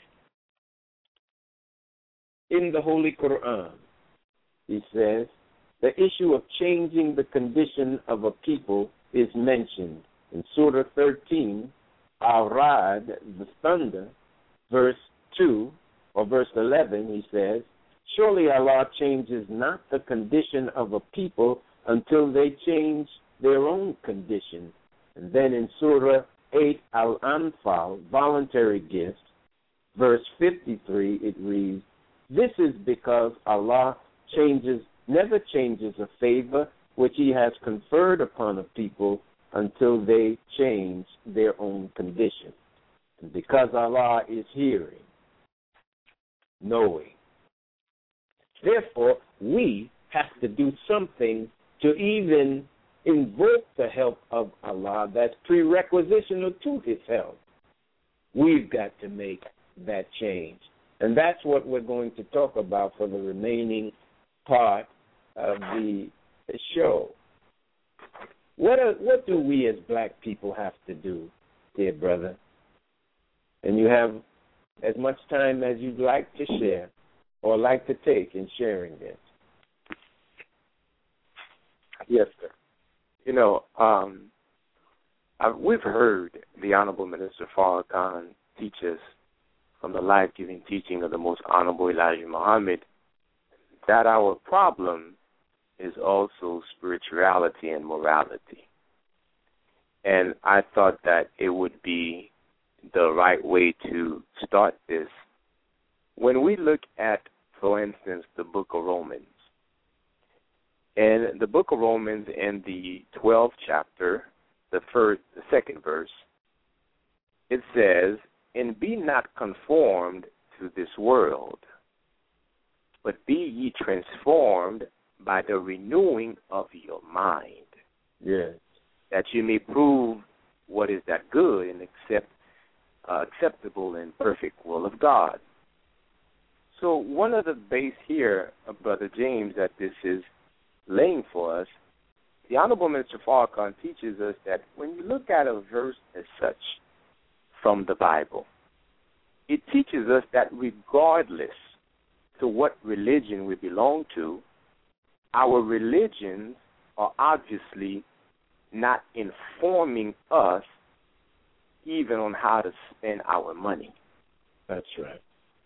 in the Holy Quran, he says, the issue of changing the condition of a people is mentioned in Surah thirteen, Al-Ra'd, the thunder, verse two, or verse eleven, he says, surely Allah changes not the condition of a people until they change their own condition. And then in Surah eight, Al-Anfal, voluntary gifts, verse fifty-three, it reads, this is because Allah changes, never changes a favor which he has conferred upon a people until they change their own condition. And because Allah is hearing, knowing. Therefore, we have to do something to even invoke the help of Allah that's prerequisitional to his help. We've got to make that change. And that's what we're going to talk about for the remaining part of the show. What are, what do we as black people have to do, dear brother? And you have as much time as you'd like to share or like to take in sharing this. Yes, sir. You know, um, I've, we've heard the Honorable Minister Farrakhan teach us from the life-giving teaching of the Most Honorable Elijah Muhammad that our problem is also spirituality and morality. And I thought that it would be the right way to start this. When we look at, for instance, the book of Romans, and the book of Romans in the twelfth chapter, the first, the second verse, it says, and be not conformed to this world, but be ye transformed by the renewing of your mind. Yes. That you may prove what is that good and accept, uh, acceptable and perfect will of God. So one of the base here, uh, Brother James, that this is laying for us the Honorable Minister Farrakhan teaches us that when you look at a verse as such from the Bible, it teaches us that regardless to what religion we belong to, our religions are obviously not informing us even on how to spend our money. That's right.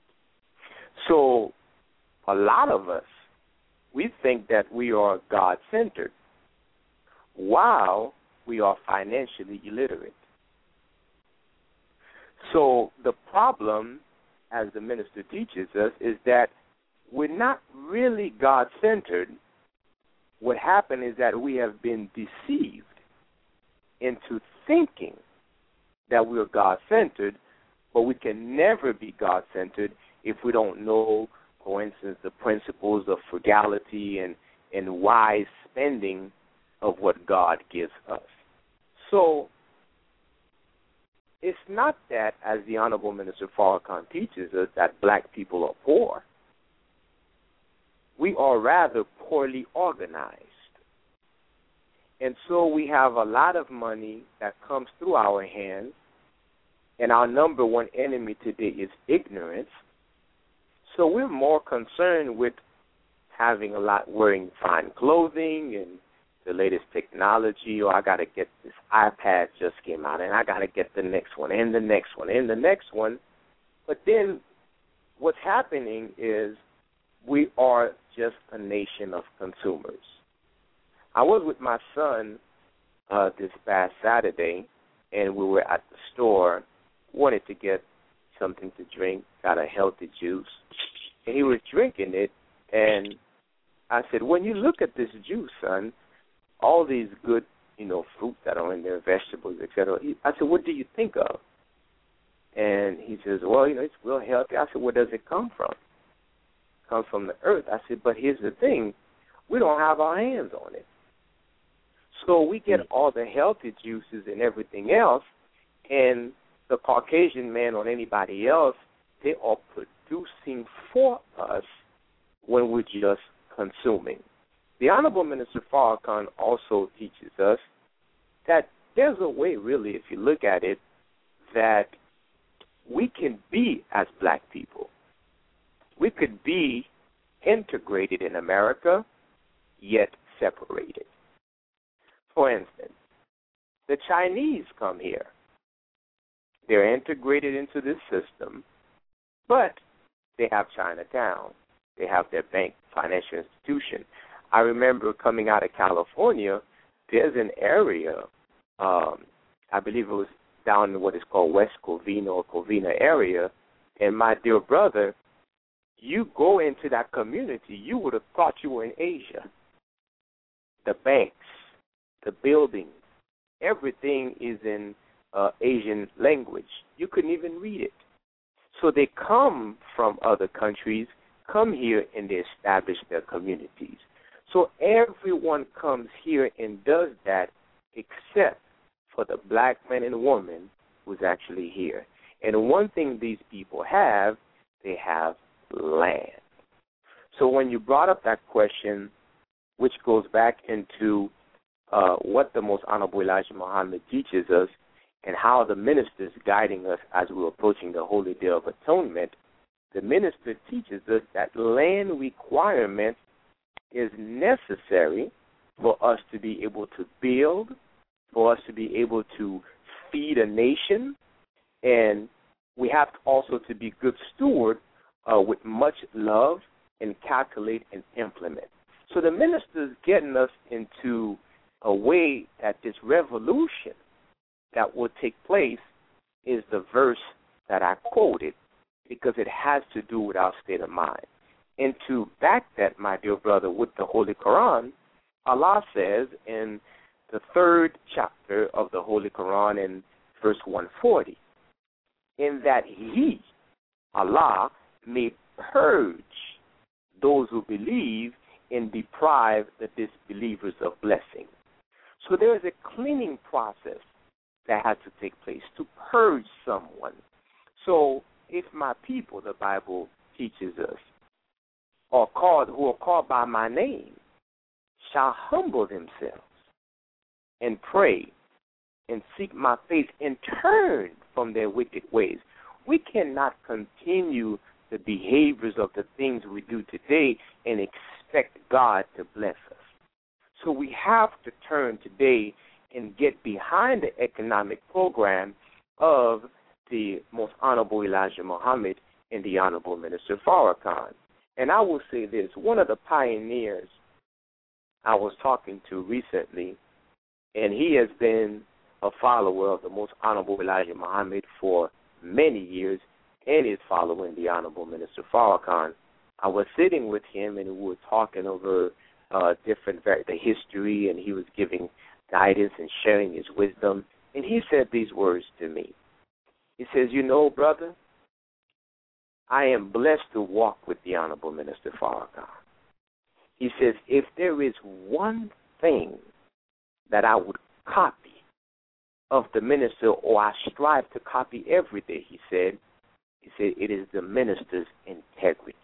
So a lot of us, we think that we are God-centered while we are financially illiterate. So the problem, as the minister teaches us, is that we're not really God-centered. What happened is that we have been deceived into thinking that we're God-centered, but we can never be God-centered if we don't know, for instance, the principles of frugality and, and wise spending of what God gives us. So it's not that, as the Honorable Minister Farrakhan teaches us, that black people are poor. We are rather poorly organized. And so we have a lot of money that comes through our hands, and our number one enemy today is ignorance. So we're more concerned with having a lot, wearing fine clothing and the latest technology, or I got to get this iPad just came out, and I got to get the next one, and the next one, and the next one. But then what's happening is we are just a nation of consumers. I was with my son uh, this past Saturday, and we were at the store, wanted to get something to drink, got a healthy juice, and he was drinking it, and I said, when you look at this juice, son, all these good, you know, fruit that are in there, vegetables, et cetera. I said, what do you think of? And he says, well, you know, it's real healthy. I said, where does it come from? It comes from the earth. I said, but here's the thing. We don't have our hands on it. So we get all the healthy juices and everything else, and the Caucasian man or anybody else, they are producing for us when we're just consuming. The Honorable Minister Farrakhan also teaches us that there's a way, really, if you look at it, that we can be as black people. We could be integrated in America, yet separated. For instance, the Chinese come here. They're integrated into this system, but they have Chinatown. They have their bank, financial institution. I remember coming out of California, there's an area, um, I believe it was down in what is called West Covina or Covina area, and my dear brother, you go into that community, you would have thought you were in Asia. The banks, the buildings, everything is in uh, Asian language. You couldn't even read it. So they come from other countries, come here, and they establish their communities. So everyone comes here and does that except for the black man and woman who's actually here. And one thing these people have, they have land. So when you brought up that question, which goes back into uh, what the Most Honorable Elijah Muhammad teaches us and how the minister is guiding us as we're approaching the Holy Day of Atonement, the minister teaches us that land requirement is necessary for us to be able to build, for us to be able to feed a nation, and we have also to be good steward uh, with much love and calculate and implement. So the minister is getting us into a way that this revolution that will take place is the verse that I quoted, because it has to do with our state of mind. And to back that, my dear brother, with the Holy Quran, Allah says in the third chapter of the Holy Quran in verse one forty, in that He, Allah, may purge those who believe and deprive the disbelievers of blessing. So there is a cleaning process that has to take place to purge someone. So if my people, the Bible teaches us, are called, who are called by my name, shall humble themselves and pray and seek my face and turn from their wicked ways. We cannot continue the behaviors of the things we do today and expect God to bless us. So we have to turn today and get behind the economic program of the Most Honorable Elijah Muhammad and the Honorable Minister Farrakhan. And I will say this, one of the pioneers I was talking to recently, and he has been a follower of the Most Honorable Elijah Muhammad for many years and is following the Honorable Minister Farrakhan. I was sitting with him and we were talking over uh, different, the history, and he was giving guidance and sharing his wisdom. And he said these words to me. He says, you know, brother, I am blessed to walk with the Honorable Minister Farrakhan. He says, if there is one thing that I would copy of the minister, or I strive to copy every day, he said, he said, it is the minister's integrity.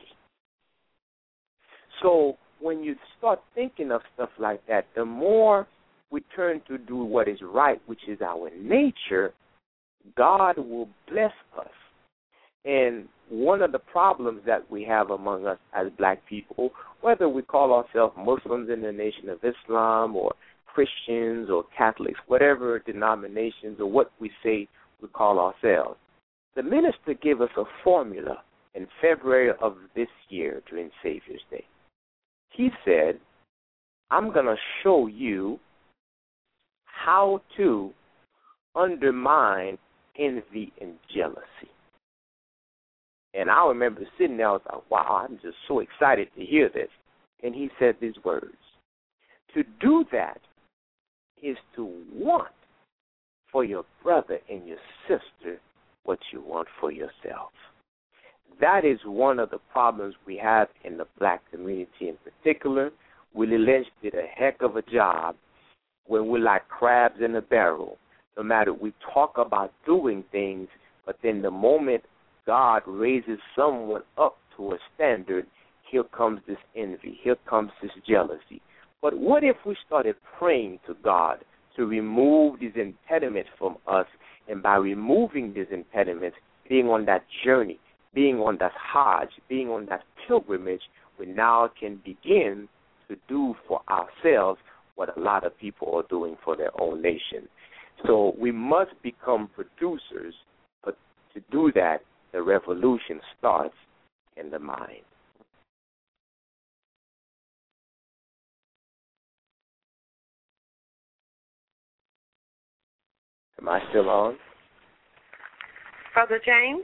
So when you start thinking of stuff like that, the more we turn to do what is right, which is our nature, God will bless us. And one of the problems that we have among us as black people, whether we call ourselves Muslims in the Nation of Islam or Christians or Catholics, whatever denominations or what we say we call ourselves, the minister gave us a formula in February of this year during Savior's Day. He said, I'm going to show you how to undermine envy and jealousy. And I remember sitting there, I was like, wow, I'm just so excited to hear this. And he said these words. To do that is to want for your brother and your sister what you want for yourself. That is one of the problems we have in the black community in particular. Willie Lynch did a heck of a job when we're like crabs in a barrel. No matter, we talk about doing things, but then the moment God raises someone up to a standard, here comes this envy, here comes this jealousy. But what if we started praying to God to remove these impediments from us, and by removing these impediments, being on that journey, being on that Hajj, being on that pilgrimage, we now can begin to do for ourselves what a lot of people are doing for their own nation. So we must become producers, but to do that, the revolution starts in the mind. Am I still on? Brother James?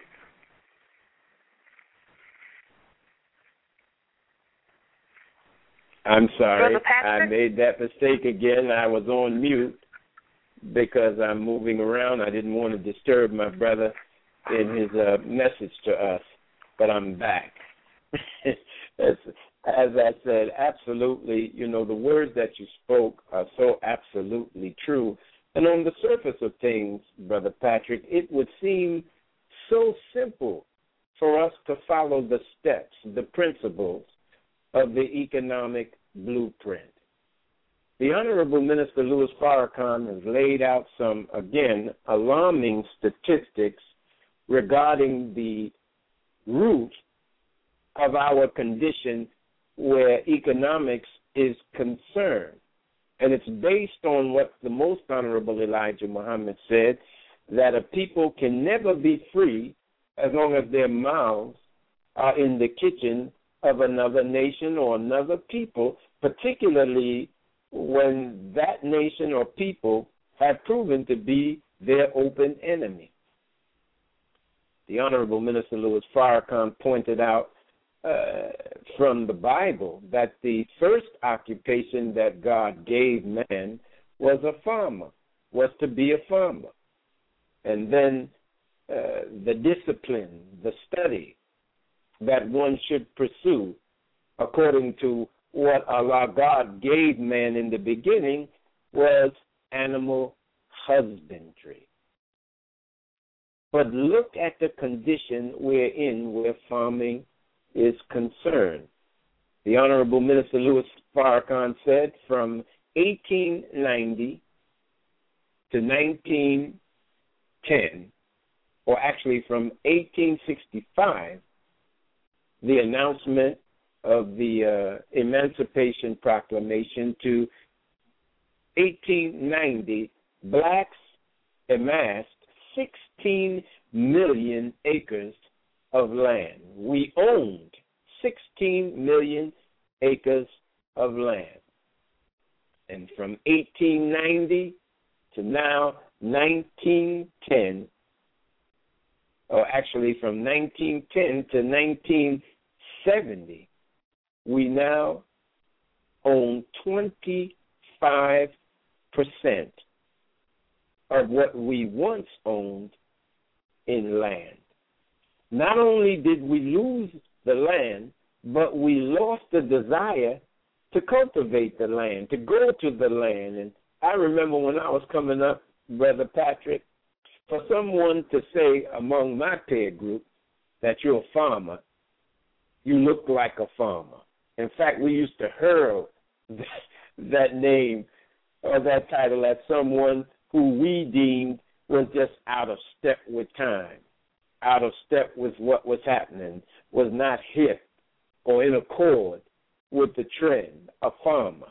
I'm sorry. Brother Patrick? I made that mistake again. I was on mute because I'm moving around. I didn't want to disturb my brother in his uh, message to us, but I'm back. as, as I said, absolutely, you know, the words that you spoke are so absolutely true. And on the surface of things, Brother Patrick, it would seem so simple for us to follow the steps, the principles of the economic blueprint. The Honorable Minister Louis Farrakhan has laid out some, again, alarming statistics regarding the root of our condition where economics is concerned. And it's based on what the Most Honorable Elijah Muhammad said, that a people can never be free as long as their mouths are in the kitchen of another nation or another people, particularly when that nation or people have proven to be their open enemy. The Honorable Minister Louis Farrakhan pointed out uh, from the Bible that the first occupation that God gave man was a farmer, was to be a farmer. And then uh, the discipline, the study that one should pursue according to what Allah God gave man in the beginning was animal husbandry. But look at the condition we're in where farming is concerned. The Honorable Minister Louis Farrakhan said from eighteen ninety to nineteen ten, or actually from eighteen sixty-five, the announcement of the uh, Emancipation Proclamation, to eighteen ninety, blacks amassed sixteen million acres of land. We owned sixteen million acres of land. And from eighteen ninety to now nineteen ten, or actually from nineteen ten to nineteen seventy, we now own twenty-five percent of what we once owned in land. Not only did we lose the land, but we lost the desire to cultivate the land, to go to the land. And I remember when I was coming up, Brother Patrick, for someone to say among my peer group that you're a farmer, you look like a farmer. In fact, we used to hurl that, that name or that title at someone who we deemed was just out of step with time, out of step with what was happening, was not hip or in accord with the trend, a farmer.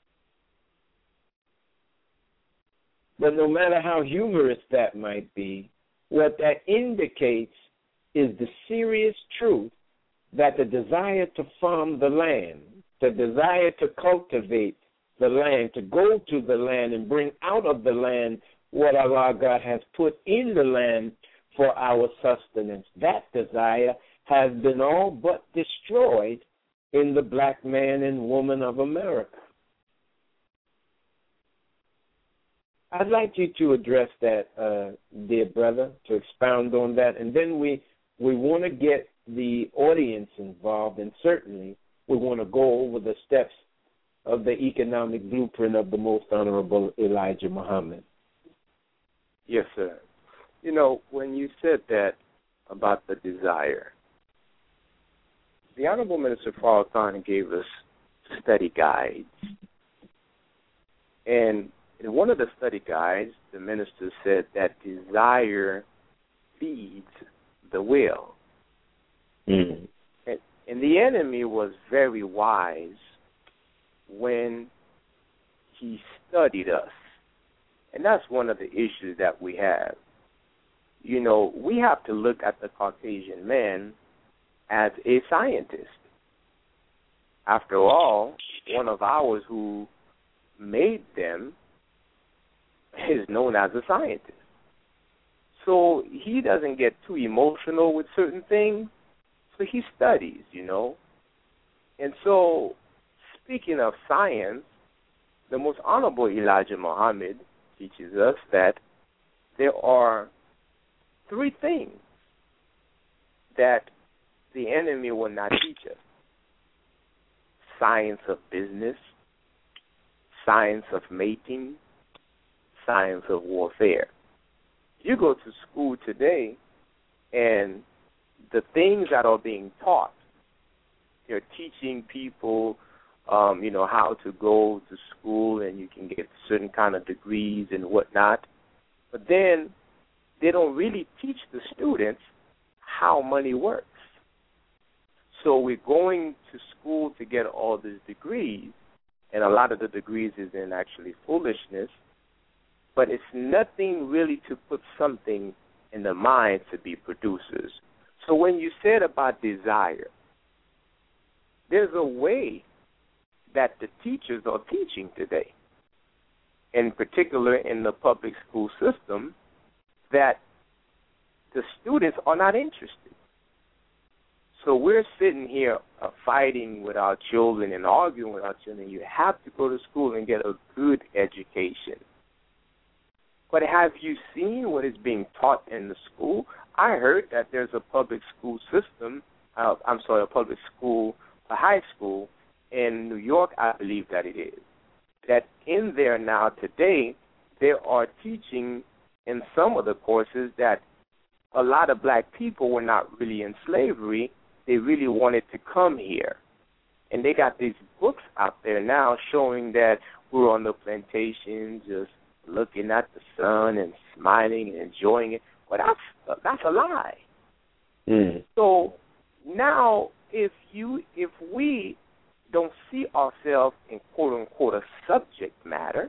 But no matter how humorous that might be, what that indicates is the serious truth that the desire to farm the land, the desire to cultivate the land, to go to the land and bring out of the land what Allah God has put in the land for our sustenance, that desire has been all but destroyed in the black man and woman of America. I'd like you to address that, uh, dear brother, to expound on that, and then we we want to get the audience involved, and certainly we want to go over the steps of the economic blueprint of the Most Honorable Elijah Muhammad. Yes, sir. You know, when you said that about the desire, the Honorable Minister Farrakhan gave us study guides. And in one of the study guides, the minister said that desire feeds the will. Mm. And, and the enemy was very wise when he studied us. And that's one of the issues that we have. You know, we have to look at the Caucasian man as a scientist. After all, one of ours who made them is known as a scientist. So he doesn't get too emotional with certain things, so he studies, you know. And so, speaking of science, the Most Honorable Elijah Muhammad teaches us that there are three things that the enemy will not teach us. Science of business, science of mating, science of warfare. You go to school today, and the things that are being taught, they're teaching people, um, you know, how to go to school and you can get certain kind of degrees and whatnot. But then they don't really teach the students how money works. So we're going to school to get all these degrees, and a lot of the degrees is in actually foolishness, but it's nothing really to put something in the mind to be producers. So when you said about desire, there's a way that the teachers are teaching today, in particular in the public school system, that the students are not interested. So we're sitting here uh, fighting with our children and arguing with our children. You have to go to school and get a good education. But have you seen what is being taught in the school? I heard that there's a public school system, uh, I'm sorry, a public school, a high school in New York, I believe that it is, that in there now today, they are teaching in some of the courses that a lot of black people were not really in slavery. They really wanted to come here. And they got these books out there now showing that we were on the plantation just looking at the sun and smiling and enjoying it. Well, that's that's a lie. Mm. So now, if you if we don't see ourselves in quote unquote a subject matter,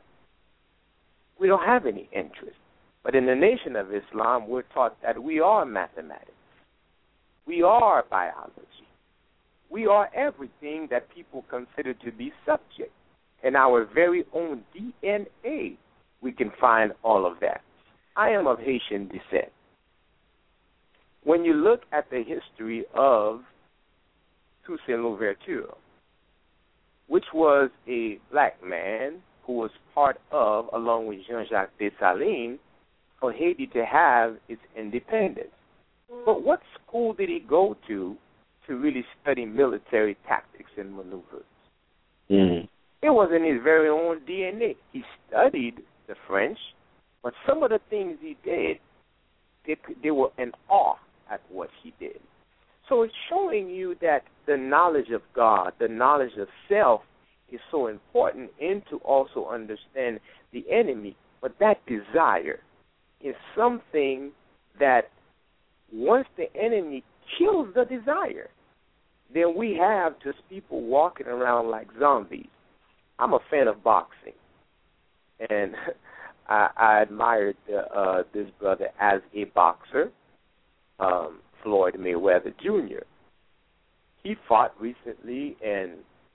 we don't have any interest. But in the Nation of Islam, we're taught that we are mathematics, we are biology, we are everything that people consider to be subject. In our very own D N A, we can find all of that. I am of Haitian descent. When you look at the history of Toussaint Louverture, which was a black man who was part of, along with Jean-Jacques Dessalines, for Haiti to have its independence. But what school did he go to to really study military tactics and maneuvers? Mm. It was in his very own D N A. He studied the French, but some of the things he did, they, they were in awe at what he did. So it's showing you that the knowledge of God, the knowledge of self, is so important, and to also understand the enemy. But that desire is something that once the enemy kills the desire, then we have just people walking around like zombies. I'm a fan of boxing, and I, I admired uh, this brother as a boxer, um, Floyd Mayweather Junior He fought recently, and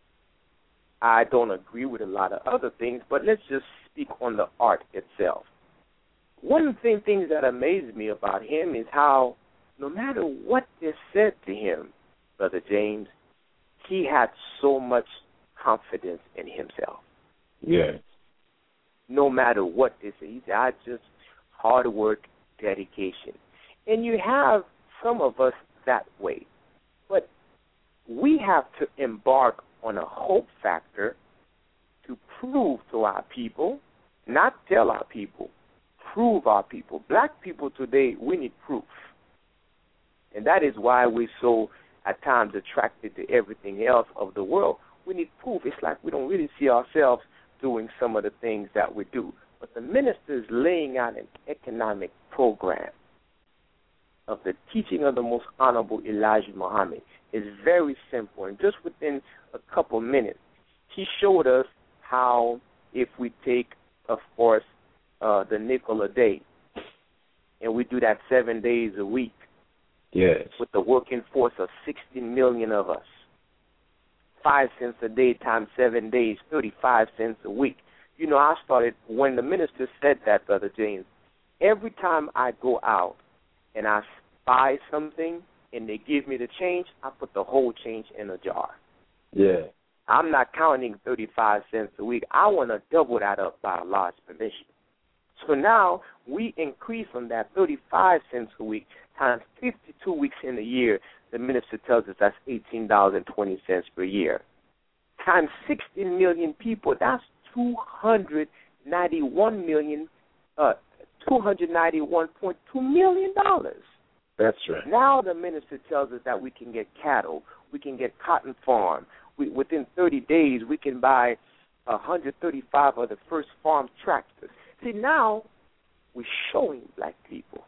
I don't agree with a lot of other things, but let's just speak on the art itself. One of the things that amazed me about him is how no matter what is said to him, Brother James, he had so much confidence in himself. Yes. No matter what they say, he said, I just hard work, dedication. And you have some of us that way. But we have to embark on a hope factor to prove to our people, not tell our people, prove our people. Black people today, we need proof. And that is why we're so, at times, attracted to everything else of the world. We need proof. It's like we don't really see ourselves doing some of the things that we do. But the minister is laying out an economic program of the teaching of the most honorable Elijah Muhammad. Is very simple. And just within a couple minutes, he showed us how if we take, of course, uh, the nickel a day, and we do that seven days a week, yes, with the working force of sixty million of us, five cents a day times seven days, thirty-five cents a week. You know, I started, when the minister said that, Brother James, every time I go out and I buy something and they give me the change, I put the whole change in a jar. Yeah. I'm not counting thirty-five cents a week. I want to double that up by Allah's permission. So now we increase from that thirty-five cents a week times fifty-two weeks in a year. The minister tells us that's eighteen dollars and twenty cents per year. Times sixty million people, that's two hundred ninety-one million, uh, two hundred ninety-one point two million dollars. That's right. Now the minister tells us that we can get cattle, we can get cotton farm. We, within thirty days, we can buy one hundred thirty-five of the first farm tractors. See, now we're showing black people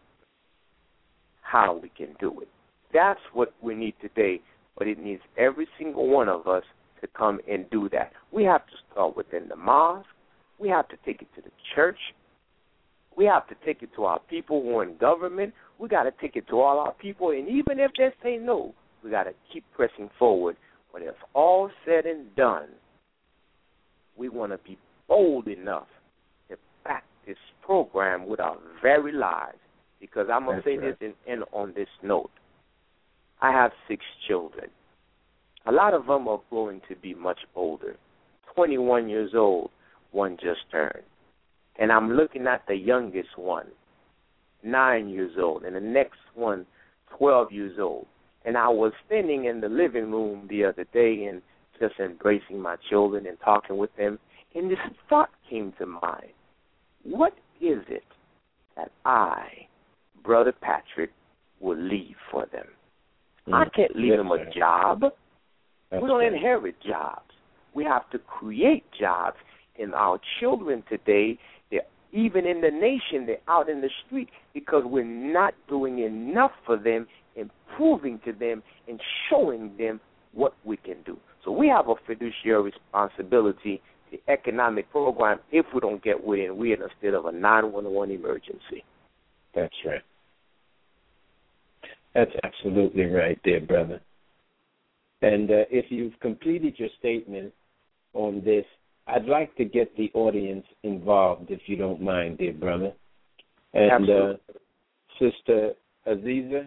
how we can do it. That's what we need today, but it needs every single one of us to come and do that. We have to start within the mosque. We have to take it to the church. We have to take it to our people who are in government. We got to take it to all our people, and even if they say no, we got to keep pressing forward. When it's all said and done, we want to be bold enough to back this program with our very lives. Because I'm going to say right. this and end on this note. I have six children. A lot of them are growing to be much older. twenty-one years old, one just turned. And I'm looking at the youngest one, nine years old, and the next one, twelve years old. And I was standing in the living room the other day and just embracing my children and talking with them, and this thought came to mind. What is it that I, Brother Patrick, will leave for them? Mm. I can't leave them a job. That's we don't right. inherit jobs. We have to create jobs. And our children today, they're even in the nation, they're out in the street because we're not doing enough for them and proving to them and showing them what we can do. So we have a fiduciary responsibility, the economic program, if we don't get within, we're in a state of a nine one one emergency. That's right. That's absolutely right there, brother. And uh, if you've completed your statement on this, I'd like to get the audience involved, if you don't mind, dear brother. And uh, Sister Aziza?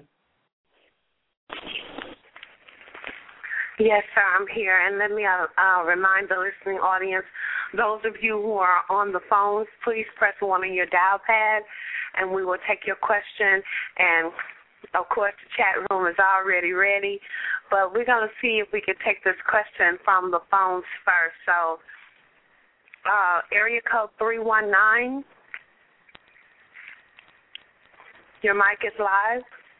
Yes, sir, I'm here. And let me uh, uh, remind the listening audience, those of you who are on the phones, please press one on your dial pad, and we will take your question. And, of course, the chat room is already ready. But we're going to see if we can take this question from the phones first. So, uh, area code three one nine. Your mic is live.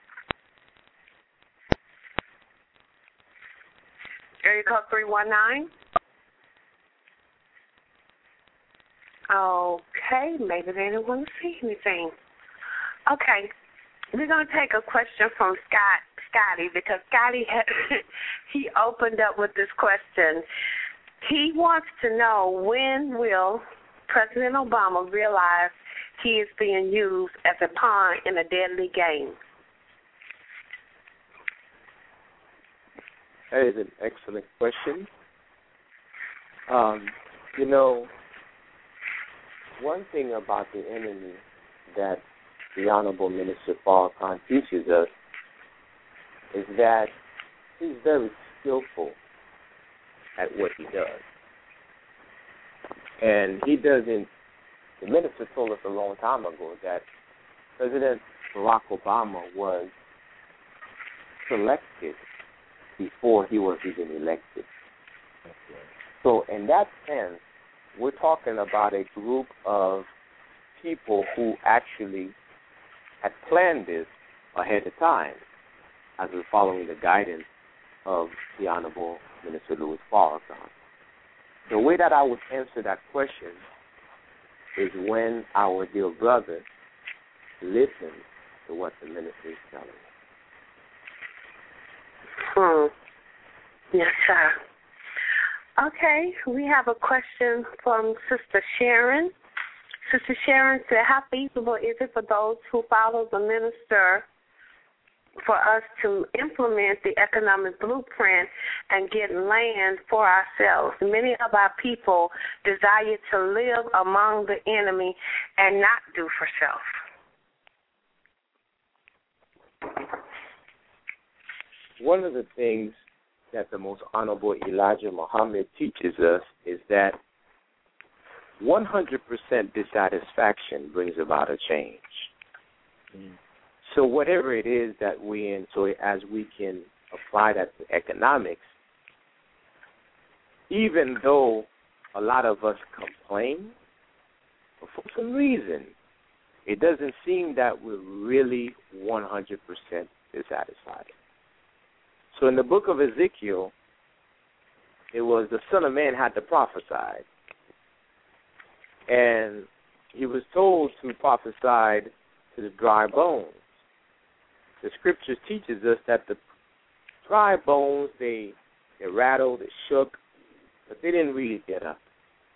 Area code three one nine. Okay, maybe they didn't want to see anything. Okay, we're going to take a question from Scott, Scotty, because Scotty, had, he opened up with this question. He wants to know, when will President Obama realize he is being used as a pawn in a deadly game? That is an excellent question. Um, you know, one thing about the enemy that the Honorable Minister Farrakhan teaches us is that he's very skillful at what he does. And he doesn't, the minister told us a long time ago that President Barack Obama was selected before he was even elected. So in that sense, we're talking about a group of people who actually had planned this ahead of time as we're following the guidance of the Honorable Minister Louis Farrakhan. The way that I would answer that question is when our dear brother listens to what the minister is telling us. Hmm. Yes, sir. Okay, we have a question from Sister Sharon. Sister Sharon said, how feasible is it for those who follow the minister for us to implement the economic blueprint and get land for ourselves? Many of our people desire to live among the enemy and not do for self. One of the things that the Most Honorable Elijah Muhammad teaches us is that one hundred percent dissatisfaction brings about a change. Mm. So whatever it is that we in, so as we can apply that to economics, even though a lot of us complain, but for some reason, it doesn't seem that we're really one hundred percent dissatisfied. So in the book of Ezekiel, it was the Son of Man had to prophesy. And he was told to prophesy to the dry bones. The scriptures teaches us that the dry bones, they, they rattled, they shook, but they didn't really get up.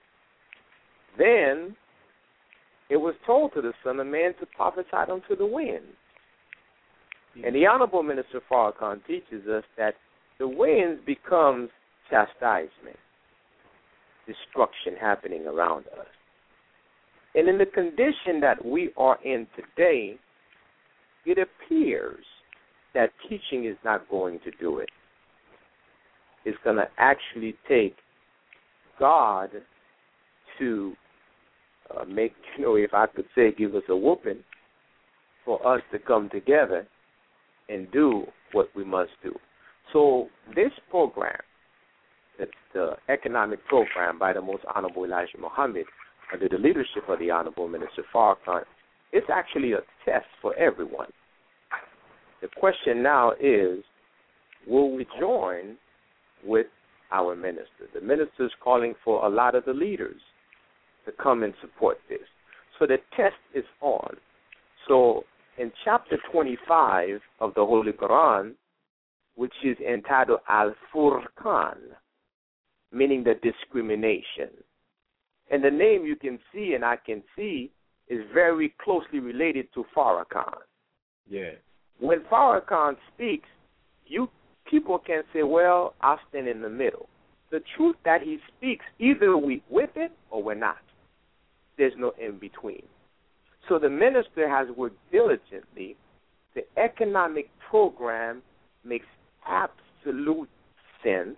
Then it was told to the Son of Man to prophesy unto the wind. And the Honorable Minister Farrakhan teaches us that the winds becomes chastisement, destruction happening around us. And in the condition that we are in today, it appears that teaching is not going to do it. It's going to actually take God to uh, make, you know, if I could say, give us a whooping for us to come together and do what we must do. So this program, that's the economic program by the Most Honorable Elijah Muhammad, under the leadership of the Honorable Minister Farrakhan, it's actually a test for everyone. The question now is, will we join with our minister? The minister is calling for a lot of the leaders to come and support this. So the test is on. So in chapter twenty-five of the Holy Quran, which is entitled Al-Furqan, meaning the discrimination. And the name you can see and I can see is very closely related to Farrakhan. Yeah. When Farrakhan speaks, you people can say, well, I'll stand in the middle. The truth that he speaks, either we with it or we're not. There's no in between. So the minister has worked diligently. The economic program makes absolute sense.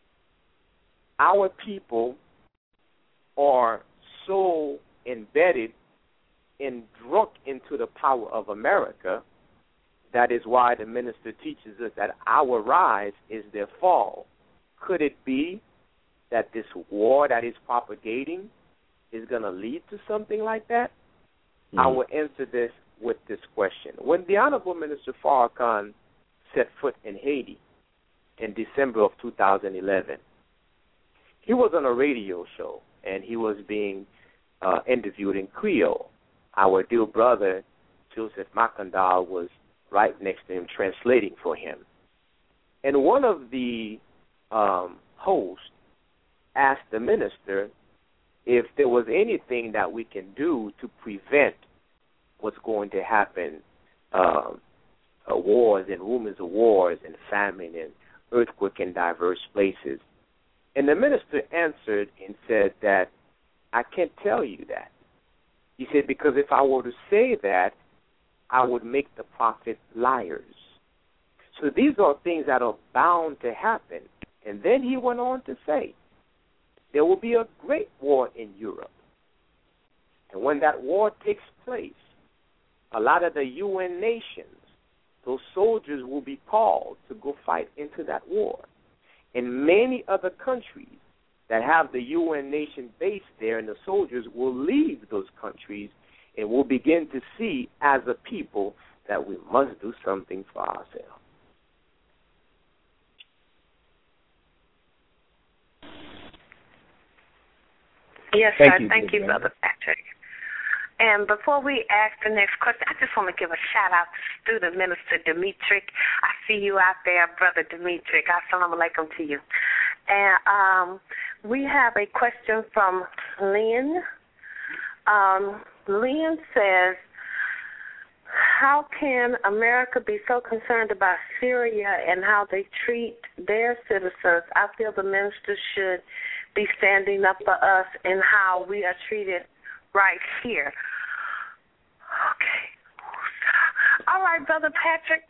Our people are so embedded and drunk into the power of America. That is why the minister teaches us that our rise is their fall. Could it be that this war that is propagating is going to lead to something like that? Mm-hmm. I will answer this with this question. When the Honorable Minister Farrakhan set foot in Haiti in December of two thousand eleven, he was on a radio show, and he was being uh, interviewed in Creole. Our dear brother, Joseph Makandal, was right next to him translating for him. And one of the um, hosts asked the minister if there was anything that we can do to prevent what's going to happen, um, uh, wars and rumors of wars and famine and earthquake in diverse places. And the minister answered and said that, I can't tell you that. He said, because if I were to say that, I would make the prophets liars. So these are things that are bound to happen. And then he went on to say, there will be a great war in Europe. And when that war takes place, a lot of the U N nations, those soldiers will be called to go fight into that war. And many other countries that have the U N nation based there, and the soldiers will leave those countries, and we'll begin to see as a people that we must do something for ourselves. Yes, Thank sir. you, Thank you, Brother Patrick. And before we ask the next question, I just want to give a shout-out to student minister Demetric. I see you out there, Brother Demetric. Assalamu alaikum to you. And um, we have a question from Lynn. Um, Lynn says, how can America be so concerned about Syria and how they treat their citizens? I feel the minister should be standing up for us and how we are treated right here. Okay. All right, Brother Patrick.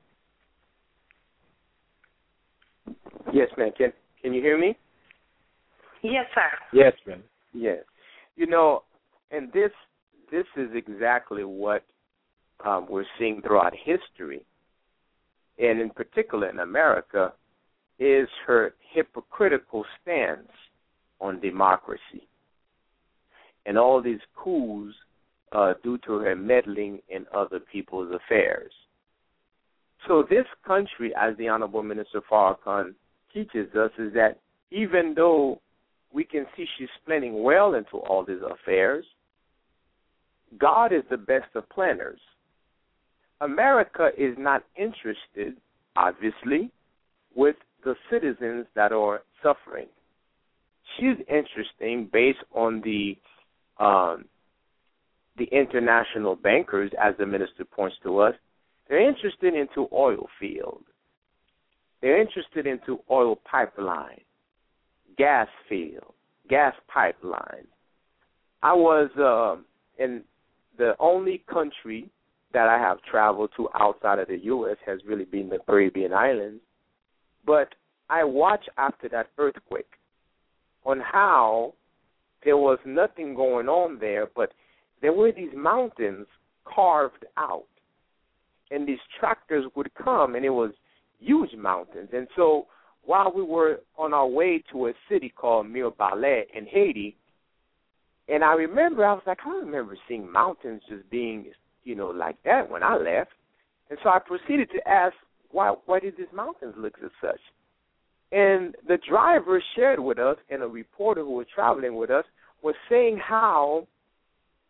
Yes, ma'am. Can, can you hear me? Yes, sir. Yes, ma'am. Yes. You know, and this this is exactly what um, we're seeing throughout history, and in particular in America, is her hypocritical stance on democracy and all these coups uh, due to her meddling in other people's affairs. So this country, as the Honorable Minister Farrakhan teaches us, is that even though we can see she's planning well into all these affairs, God is the best of planners. America is not interested, obviously, with the citizens that are suffering. She's interesting based on the um, the international bankers, as the minister points to us. They're interested into oil field. They're interested into oil pipeline, gas field, gas pipeline. I was uh, in the only country that I have traveled to outside of the U S has really been the Caribbean islands. But I watched after that earthquake on how there was nothing going on there, but there were these mountains carved out. And these tractors would come, and it was huge mountains. And so while we were on our way to a city called Mirebalais in Haiti, and I remember, I was like, I don't remember seeing mountains just being, you know, like that when I left. And so I proceeded to ask, why, why did these mountains look as such? And the driver shared with us, and a reporter who was traveling with us was saying how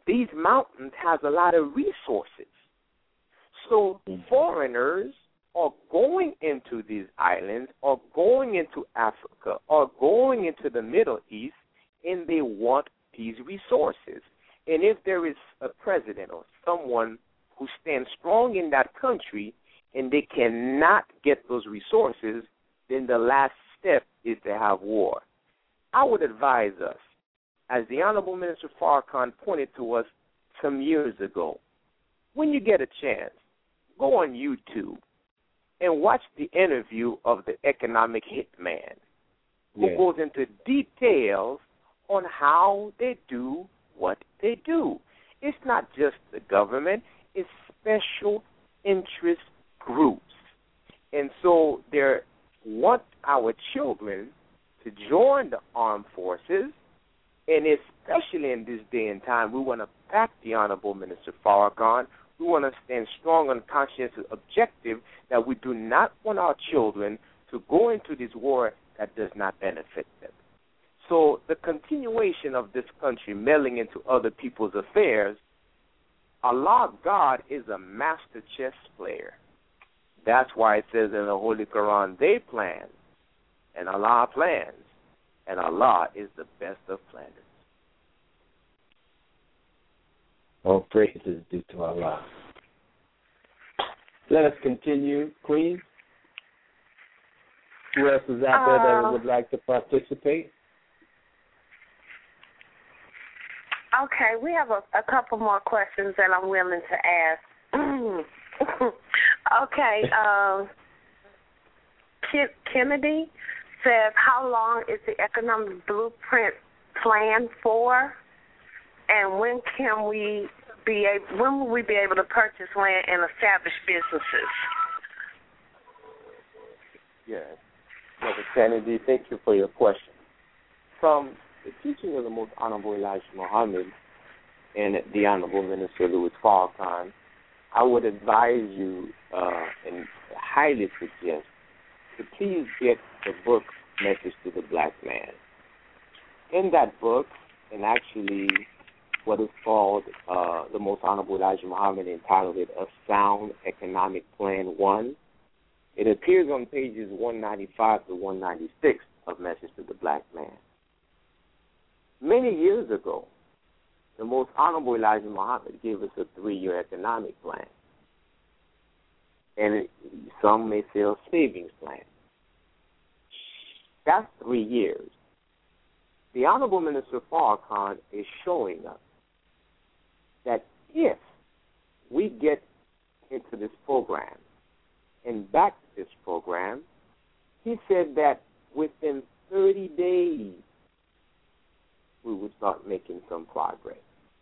these mountains has a lot of resources. So foreigners are going into these islands or going into Africa or going into the Middle East, and they want these resources. And if there is a president or someone who stands strong in that country and they cannot get those resources, then the last step is to have war. I would advise us, as the Honorable Minister Farrakhan pointed to us some years ago, when you get a chance, go on YouTube and watch the interview of the economic hitman, who Yeah. goes into details on how they do what they do. It's not just the government, it's special interest groups. And so they want our children to join the armed forces, and especially in this day and time, we want to back the Honorable Minister Farrakhan. We want to stand strong on conscientious objective that we do not want our children to go into this war that does not benefit them. So the continuation of this country meddling into other people's affairs, Allah, God, is a master chess player. That's why it says in the Holy Quran, they plan, and Allah plans, and Allah is the best of planners. All praise is due to Allah. Let us continue, Queen. Who else is out there that Uh, would like to participate? Okay, we have a, a couple more questions that I'm willing to ask. Okay, uh, Ke- Kennedy says, how long is the economic blueprint planned for, and when can we be able, when will we be able to purchase land and establish businesses? Yes. Brother Kennedy, thank you for your question. From the teaching of the Most Honorable Elijah Muhammad and the Honorable Minister Louis Farrakhan, I would advise you uh, and highly suggest to please get the book Message to the Black Man. In that book, and actually what is called uh, the Most Honorable Elijah Muhammad entitled it A Sound Economic Plan one, it appears on pages one ninety-five to one ninety-six of Message to the Black Man. Many years ago, the Most Honorable Elijah Muhammad gave us a three-year economic plan. And it, some may say a savings plan. That's three years. The Honorable Minister Farrakhan is showing us that if we get into this program and back this program, he said that within thirty days, we would start making some progress.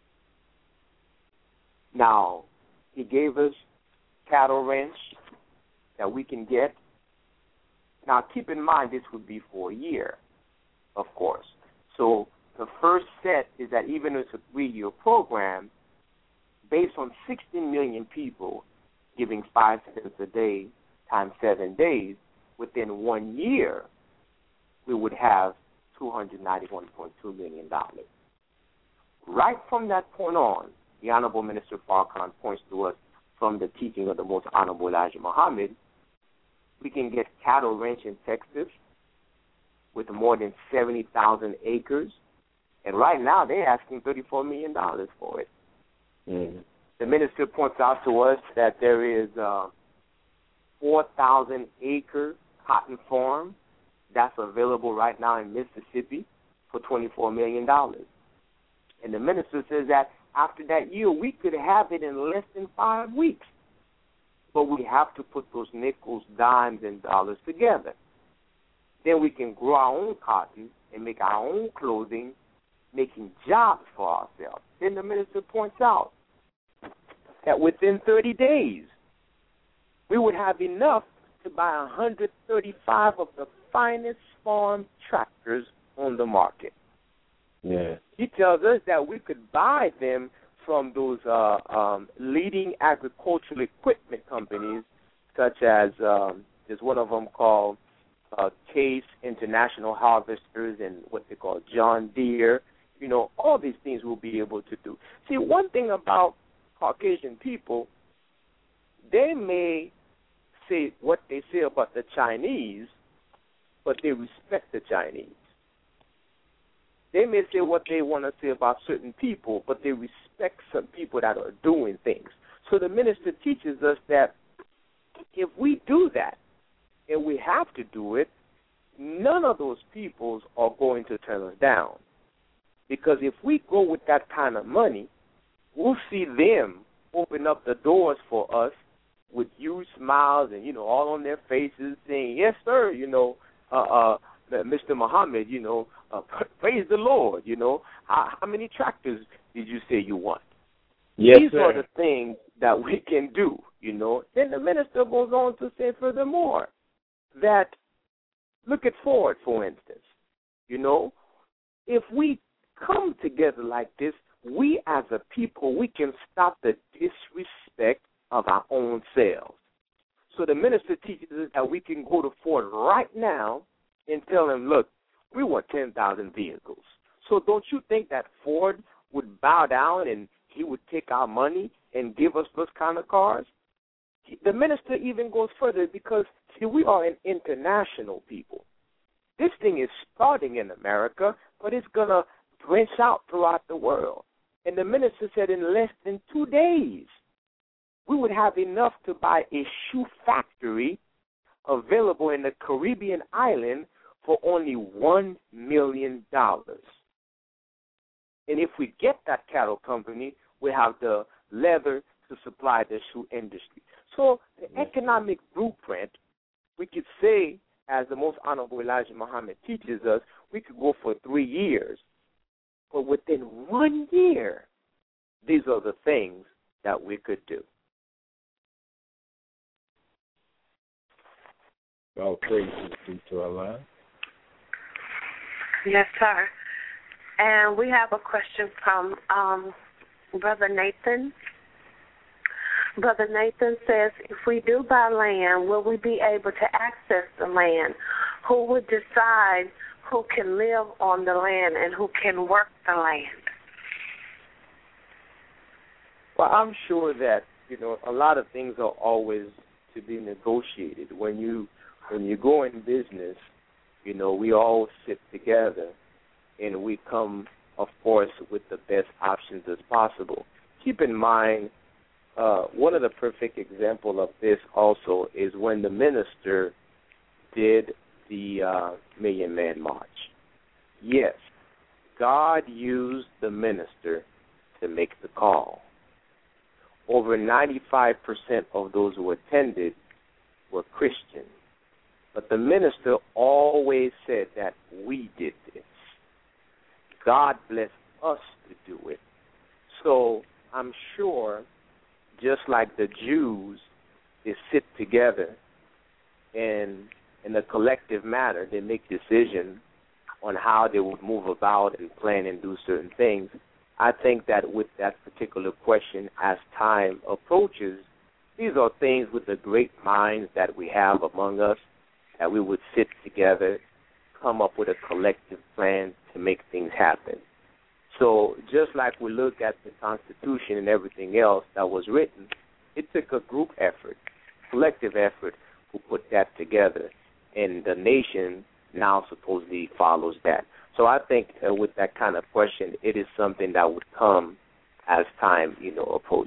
Now, he gave us cattle ranch that we can get. Now, keep in mind, this would be for a year, of course. So the first set is that even if it's a three-year program, based on sixteen million people giving five cents a day times seven days, within one year, we would have two hundred ninety-one point two million dollars. Right from that point on, the Honorable Minister Farrakhan points to us from the teaching of the Most Honorable Elijah Muhammad, we can get cattle ranch in Texas with more than seventy thousand acres, and right now they're asking thirty-four million dollars for it. Mm-hmm. The minister points out to us that there is a four thousand acre cotton farm that's available right now in Mississippi for twenty-four million dollars. And the minister says that after that year, we could have it in less than five weeks. But we have to put those nickels, dimes, and dollars together. Then we can grow our own cotton and make our own clothing, making jobs for ourselves. Then the minister points out that within thirty days, we would have enough to buy one hundred thirty-five of the finest farm tractors on the market. Yeah. He tells us that we could buy them from those uh, um, leading agricultural equipment companies, such as um, there's one of them called uh, Case International Harvesters and what they call John Deere. You know, all these things we'll be able to do. See, one thing about Caucasian people, they may say what they say about the Chinese, but they respect the Chinese. They may say what they want to say about certain people, but they respect some people that are doing things. So the minister teaches us that if we do that, and we have to do it, none of those peoples are going to turn us down. Because if we go with that kind of money, we'll see them open up the doors for us with huge smiles and, you know, all on their faces saying, yes, sir, you know, uh, uh, Mister Muhammad, you know, uh, praise the Lord, you know. How, how many tractors did you say you want? Yes, These sir. are the things that we can do, you know. Then the minister goes on to say furthermore that, look at Ford, for instance, you know. If we come together like this, we as a people, we can stop the disrespect of our own selves. So the minister teaches us that we can go to Ford right now and tell him, look, we want ten thousand vehicles. So don't you think that Ford would bow down and he would take our money and give us those kind of cars? The minister even goes further because, see, we are an international people. This thing is starting in America, but it's going to branch out throughout the world. And the minister said in less than two days, we would have enough to buy a shoe factory available in the Caribbean island for only one million dollars. And if we get that cattle company, we have the leather to supply the shoe industry. So the economic blueprint, we could say, as the Most Honorable Elijah Muhammad teaches us, we could go for three years. But within one year, these are the things that we could do. All praises be to Allah. Yes, sir. And we have a question from um, Brother Nathan. Brother Nathan says, if we do buy land, will we be able to access the land? Who would decide who can live on the land and who can work the land? Well, I'm sure that, you know, a lot of things are always to be negotiated. When you when you go in business, you know, we all sit together and we come, of course, with the best options as possible. Keep in mind, uh, one of the perfect examples of this also is when the minister did the uh, Million Man March. Yes, God used the minister to make the call. Over ninety-five percent of those who attended were Christian. But the minister always said that we did this. God blessed us to do it. So I'm sure, just like the Jews, they sit together and in a collective matter, they make decisions on how they would move about and plan and do certain things. I think that with that particular question, as time approaches, these are things with the great minds that we have among us, that we would sit together, come up with a collective plan to make things happen. So just like we look at the Constitution and everything else that was written, it took a group effort, collective effort, to put that together. And the nation now supposedly follows that. So I think uh, with that kind of question, it is something that would come as time, you know, approaches.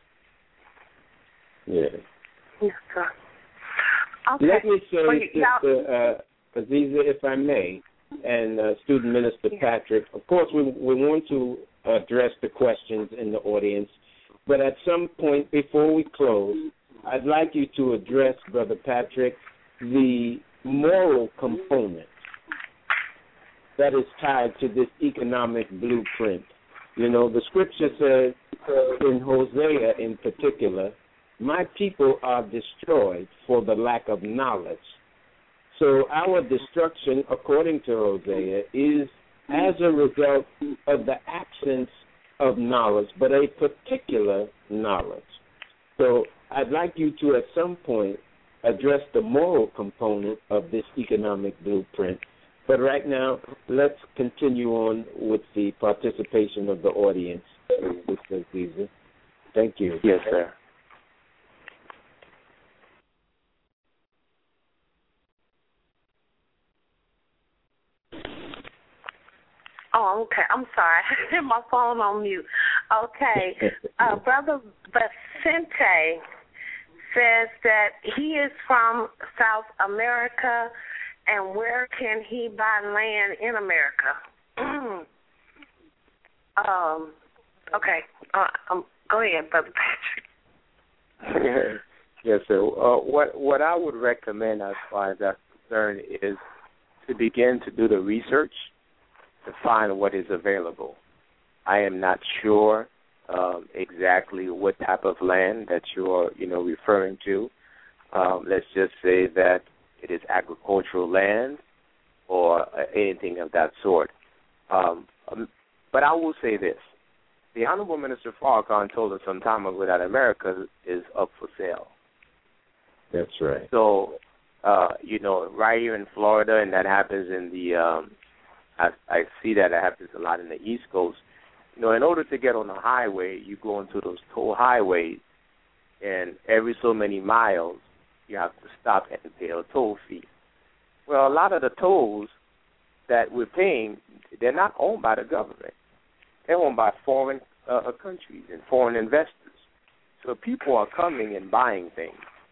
Yeah. Yes, sir. Okay. Let me say, Wait, Sister uh, Aziza, if I may, and uh, Student Minister yes. Patrick, of course we, we want to address the questions in the audience, but at some point before we close, I'd like you to address, Brother Patrick, the moral component that is tied to this economic blueprint. You know, the scripture says in Hosea in particular, my people are destroyed for the lack of knowledge. So our destruction, according to Hosea, is as a result of the absence of knowledge, but a particular knowledge. So I'd like you to, at some point, address the moral component of this economic blueprint But right now, let's continue on with the participation of the audience, Mister Caesar. Thank you. Yes, sir. Oh, okay. I'm sorry. I had my phone on mute. Okay. Uh, Brother Vicente says that he is from South America, and where can he buy land in America? um. Okay. Uh, um, go ahead, Brother Patrick. Yes, sir. Uh, what what I would recommend as far as that's concerned is to begin to do the research to find what is available. I am not sure um, exactly what type of land that you're, you know, referring to. Um, let's just say that it is agricultural land or uh, anything of that sort. Um, um, but I will say this. The Honorable Minister Farrakhan told us some time ago that America is up for sale. That's right. So, uh, you know, right here in Florida, and that happens in the, um, I, I see that it happens a lot in the East Coast. You know, in order to get on the highway, you go into those toll highways, and every so many miles, you have to stop and pay a toll fee. Well, a lot of the tolls that we're paying, they're not owned by the government. They're owned by foreign uh, countries and foreign investors. So people are coming and buying things.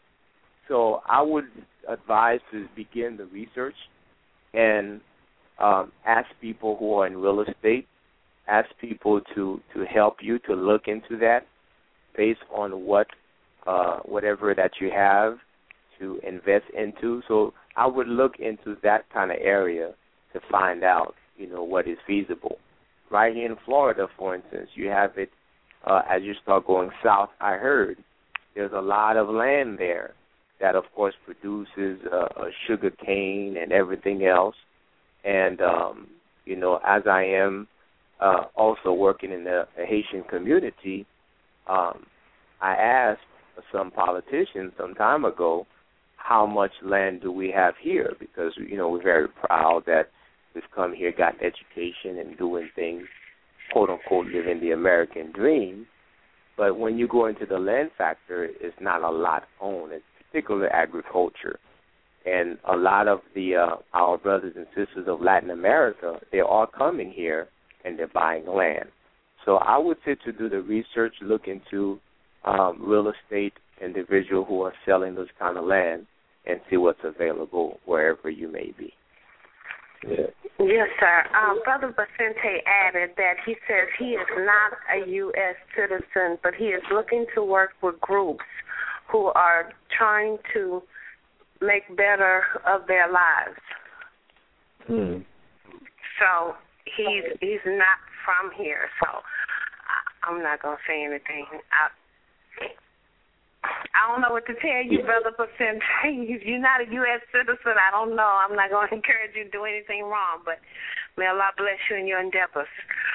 So I would advise to begin the research and um, ask people who are in real estate, ask people to, to help you to look into that based on what uh, whatever that you have to invest into. So I would look into that kind of area to find out, you know, what is feasible. Right here in Florida, for instance, you have it uh, as you start going south. I heard there's a lot of land there that, of course, produces uh, sugar cane and everything else. And, um, you know, as I am uh, also working in the, the Haitian community, um, I asked some politicians some time ago, how much land do we have here? Because, you know, we're very proud that we've come here, got education and doing things, quote unquote, living the American dream. But when you go into the land factor, it's not a lot owned. It's particularly agriculture. And a lot of the uh, our brothers and sisters of Latin America, they are coming here and they're buying land. So I would say to do the research, look into um, real estate individuals who are selling this kind of land and see what's available wherever you may be. Yeah. Yes, sir. Um, Brother Vicente added that he says he is not a U S citizen, but he is looking to work with groups who are trying to make better of their lives. Hmm. So he's he's not from here, so I, I'm not going to say anything. I, I don't know what to tell you, Brother Vicente. You're not a U S citizen. I don't know. I'm not going to encourage you to do anything wrong, but may Allah bless you in your endeavors.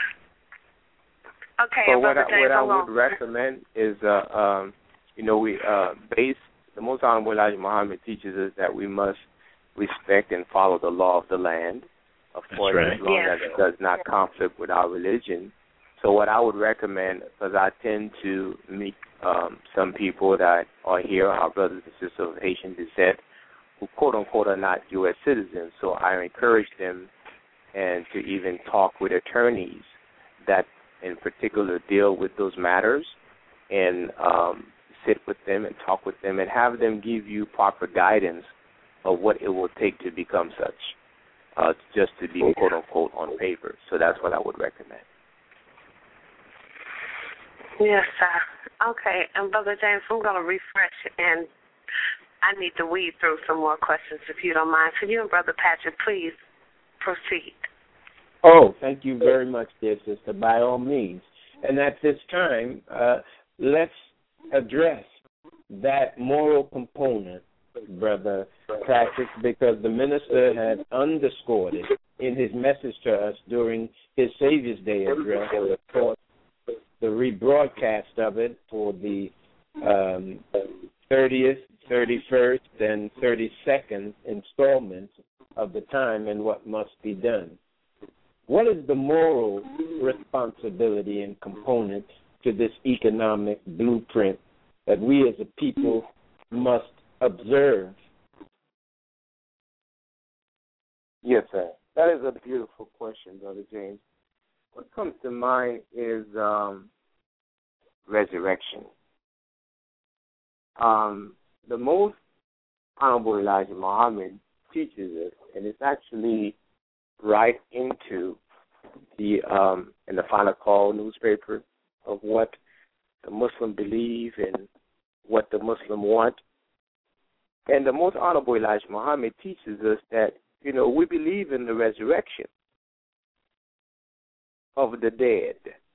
Okay, so what Brother I, James, what I I'm would going. recommend is, uh, um, you know, we uh, base the Most Honorable Elijah Muhammad teaches us that we must respect and follow the law of the land, of course, right. as long Yes. as it does not conflict with our religion. So what I would recommend, because I tend to meet um, some people that are here, our brothers and sisters of Haitian descent, who quote-unquote are not U S citizens. So I encourage them and to even talk with attorneys that in particular deal with those matters and um, sit with them and talk with them and have them give you proper guidance of what it will take to become such, uh, just to be quote-unquote on paper. So that's what I would recommend. Yes, sir. Okay, and Brother James, I'm going to refresh, and I need to weed through some more questions, if you don't mind. So you and Brother Patrick, please proceed. Oh, thank you very much, dear sister, by all means. And at this time, uh, let's address that moral component, Brother Patrick, because the minister had underscored it in his message to us during his Savior's Day address, and of course, the rebroadcast of it for the um, thirtieth, thirty-first, and thirty-second installments of the time and what must be done. What is the moral responsibility and component to this economic blueprint that we as a people must observe? Yes, sir. That is a beautiful question, Brother James. What comes to mind is um, resurrection. Um, the most Honorable Elijah Muhammad teaches us, and it's actually right into the um, in the Final Call newspaper of what the Muslim believe and what the Muslim want. And the most Honorable Elijah Muhammad teaches us that, you know, we believe in the resurrection of the dead.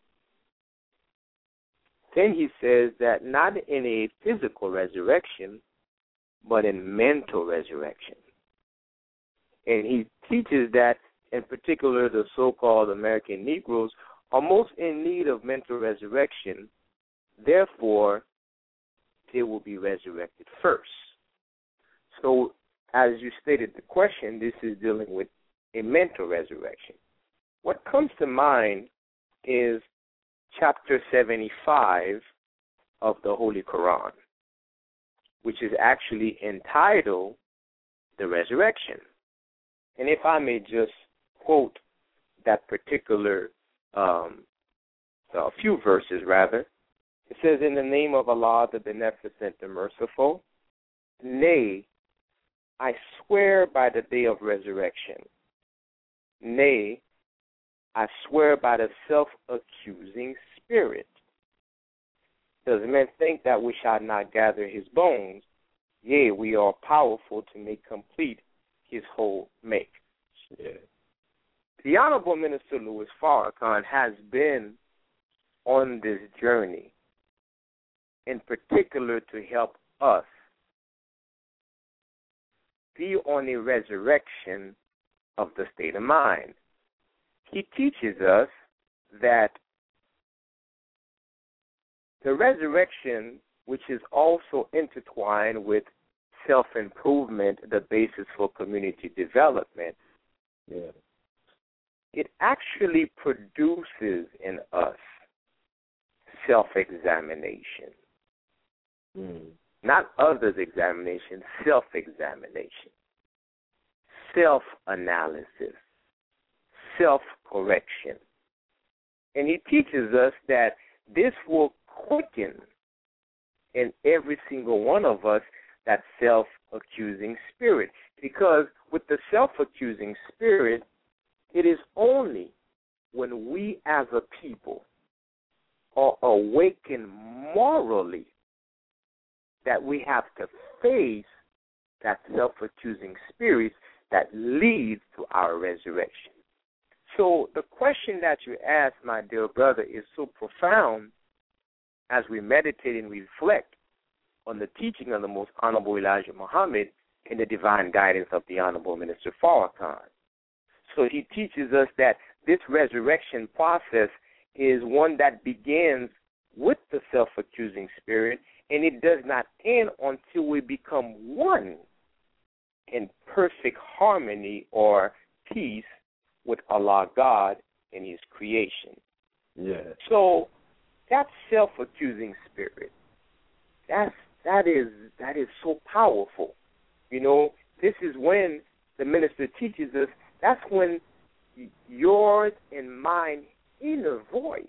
Then he says that not in a physical resurrection, but in mental resurrection. And he teaches that, in particular, the so-called American Negroes are most in need of mental resurrection. Therefore, they will be resurrected first. So, as you stated the question, this is dealing with a mental resurrection. What comes to mind is chapter seventy-five of the Holy Quran, which is actually entitled The Resurrection. And if I may just quote that particular, um, a few verses rather, it says, "In the name of Allah, the Beneficent, the Merciful, nay, I swear by the day of resurrection. Nay, I swear by the self-accusing spirit. Does man think that we shall not gather his bones? Yea, we are powerful to make complete his whole make." Yeah. The Honorable Minister Louis Farrakhan has been on this journey, in particular to help us be on a resurrection of the state of mind. He teaches us that the resurrection, which is also intertwined with self-improvement, the basis for community development, yeah. it actually produces in us self-examination. Mm. Not others' examination, self-examination, self-analysis, self-correction. And he teaches us that this will quicken in every single one of us that self-accusing spirit. Because with the self-accusing spirit, it is only when we as a people are awakened morally that we have to face that self-accusing spirit that leads to our resurrection. So the question that you asked, my dear brother, is so profound as we meditate and reflect on the teaching of the Most Honorable Elijah Muhammad and the divine guidance of the Honorable Minister Farrakhan. So he teaches us that this resurrection process is one that begins with the self-accusing spirit, and it does not end until we become one in perfect harmony or peace with Allah God and His creation. Yeah. So that self-accusing spirit, that's that is that is so powerful. You know, this is when the minister teaches us. That's when yours and mine inner voice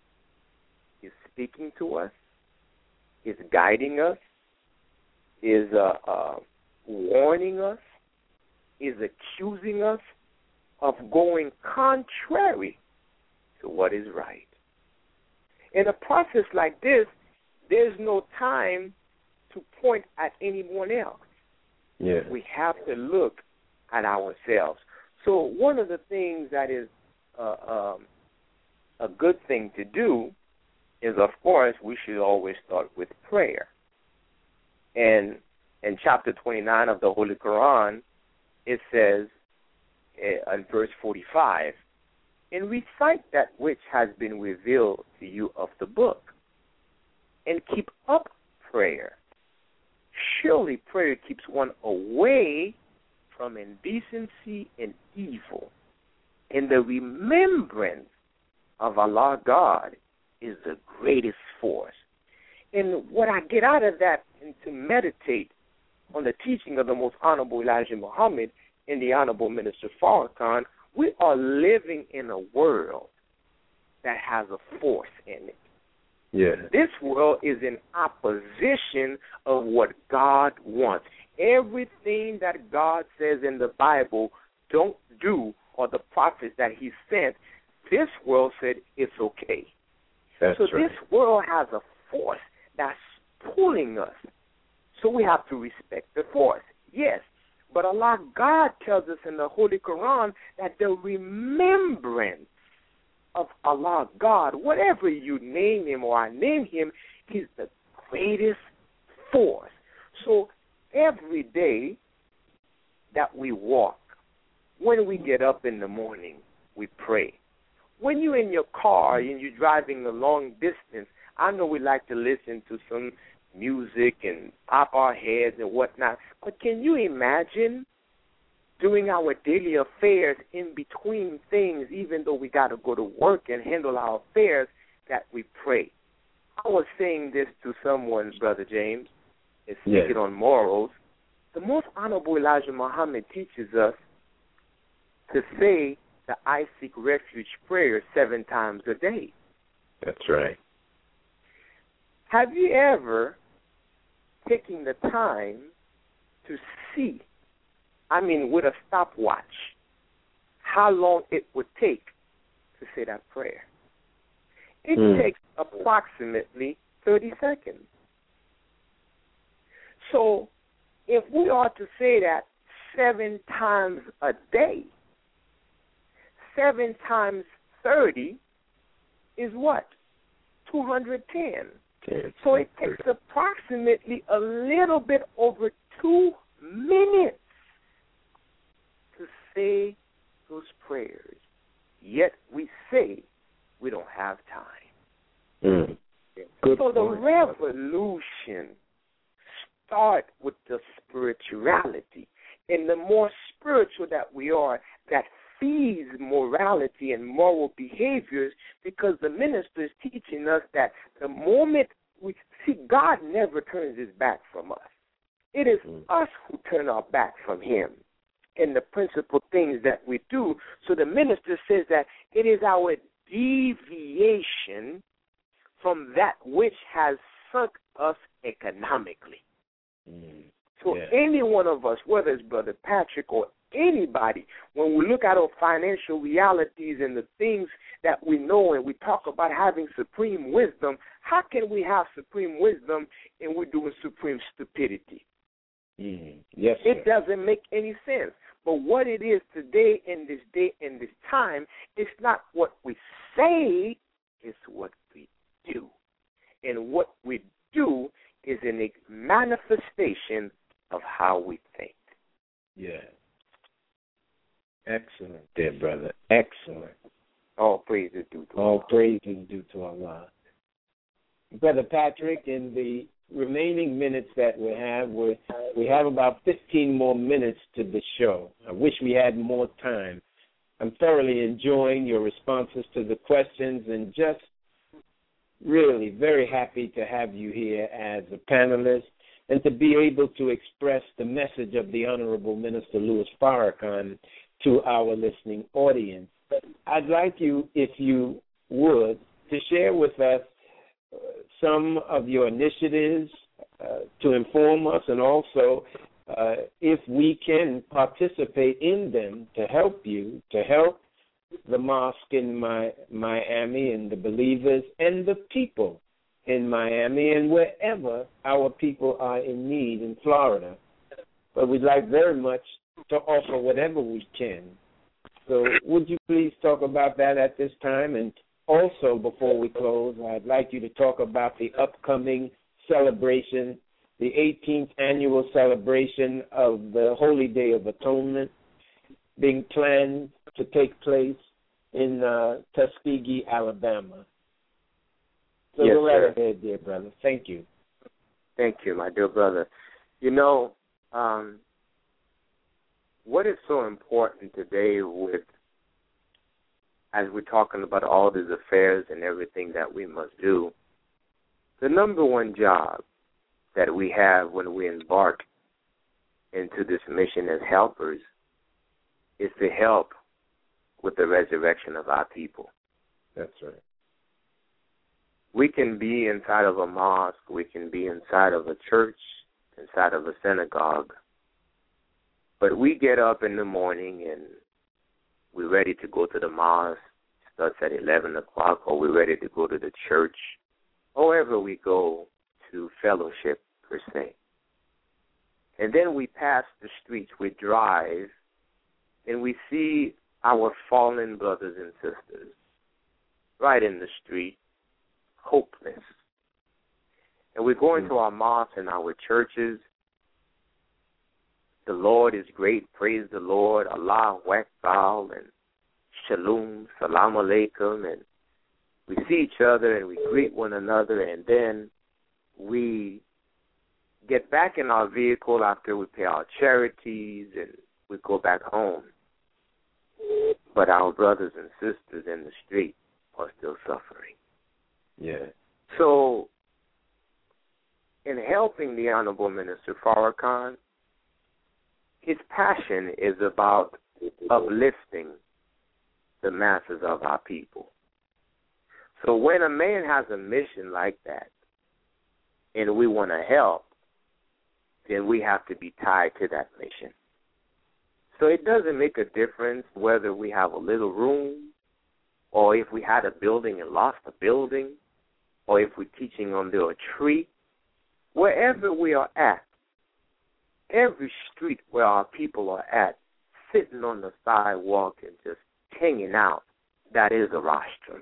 is speaking to us, is guiding us, is uh, uh, warning us, is accusing us of going contrary to what is right. In a process like this, there's no time to point at anyone else. Yeah. We have to look at ourselves. So one of the things that is uh, um, a good thing to do is, of course, we should always start with prayer. And in chapter twenty-nine of the Holy Quran, it says, uh, in verse forty-five, "And recite that which has been revealed to you of the book, and keep up prayer. Surely prayer keeps one away from indecency and evil. And the remembrance of Allah God is the greatest force. And what I get out of that, and to meditate on the teaching of the Most Honorable Elijah Muhammad and the Honorable Minister Farrakhan, we are living in a world that has a force in it. Yeah. This world is in opposition of what God wants. Everything that God says in the Bible don't do, or the prophets that he sent, this world said it's okay. That's so right. This world has a force that's pulling us. So we have to respect the force. Yes. But Allah God tells us in the Holy Quran that the remembrance of Allah God, whatever you name him or I name him, he's the greatest force. So every day that we walk, when we get up in the morning, we pray. When you're in your car and you're driving a long distance, I know we like to listen to some music and pop our heads and whatnot, but can you imagine doing our daily affairs in between things, even though we got to go to work and handle our affairs, that we pray? I was saying this to someone, Brother James, and speaking yes. on morals. The Most Honorable Elijah Muhammad teaches us to say the I Seek Refuge prayer seven times a day. That's right. Have you ever taken the time to see, I mean with a stopwatch, how long it would take to say that prayer? It mm. takes approximately thirty seconds. So if we are to say that seven times a day, seven times thirty is what? two hundred ten. Okay. So it takes approximately a little bit over two minutes to say those prayers. Yet we say we don't have time. Mm. Good so point. The revolution starts with the spirituality. And the more spiritual that we are, that feeds morality and moral behaviors, because the minister is teaching us that the moment we see, God never turns his back from us. It is mm. us who turn our back from him in the principal things that we do. So the minister says that it is our deviation from that which has sunk us economically. Mm. So yeah. any one of us, whether it's Brother Patrick or anybody, when we look at our financial realities and the things that we know and we talk about having supreme wisdom, how can we have supreme wisdom and we're doing supreme stupidity? Mm-hmm. Yes, it sir. doesn't make any sense. But what it is today, in this day, in this time, it's not what we say, it's what we do. And what we do is a manifestation of how we think. Yeah. Excellent, dear brother. Excellent. All praise is due to Allah. All praise is due to Allah. Brother Patrick, in the remaining minutes that we have, we we have about fifteen more minutes to the show. I wish we had more time. I'm thoroughly enjoying your responses to the questions and just really very happy to have you here as a panelist and to be able to express the message of the Honorable Minister Louis Farrakhan to our listening audience. I'd like you, if you would, to share with us uh, some of your initiatives uh, to inform us, and also uh, if we can participate in them to help you, to help the mosque in my, Miami and the believers and the people in Miami and wherever our people are in need in Florida. But we'd like very much to offer whatever we can. So would you please talk about that at this time? And also, before we close, I'd like you to talk about the upcoming celebration, the eighteenth annual celebration of the Holy Day of Atonement, being planned to take place in uh, Tuskegee, Alabama. So yes, go right sir. ahead, dear brother. Thank you. Thank you, my dear brother. You know, um, what is so important today with, as we're talking about all these affairs and everything that we must do, the number one job that we have when we embark into this mission as helpers is to help with the resurrection of our people. That's right. We can be inside of a mosque, we can be inside of a church, inside of a synagogue, but we get up in the morning and we're ready to go to the mosque. It starts at eleven o'clock, or we're ready to go to the church, however we go to fellowship, per se. And then we pass the streets, we drive, and we see our fallen brothers and sisters right in the street, hopeless. And we go into our mosques and our churches. The Lord is great, praise the Lord, Allahu Akbar, and Shalom, Salam Alaikum, and we see each other and we greet one another, and then we get back in our vehicle after we pay our charities and we go back home. But our brothers and sisters in the street are still suffering. Yeah. So, in helping the Honorable Minister Farrakhan, his passion is about uplifting the masses of our people. So when a man has a mission like that and we want to help, then we have to be tied to that mission. So it doesn't make a difference whether we have a little room, or if we had a building and lost a building, or if we're teaching under a tree. Wherever we are at, every street where our people are at, sitting on the sidewalk and just hanging out, that is a rostrum.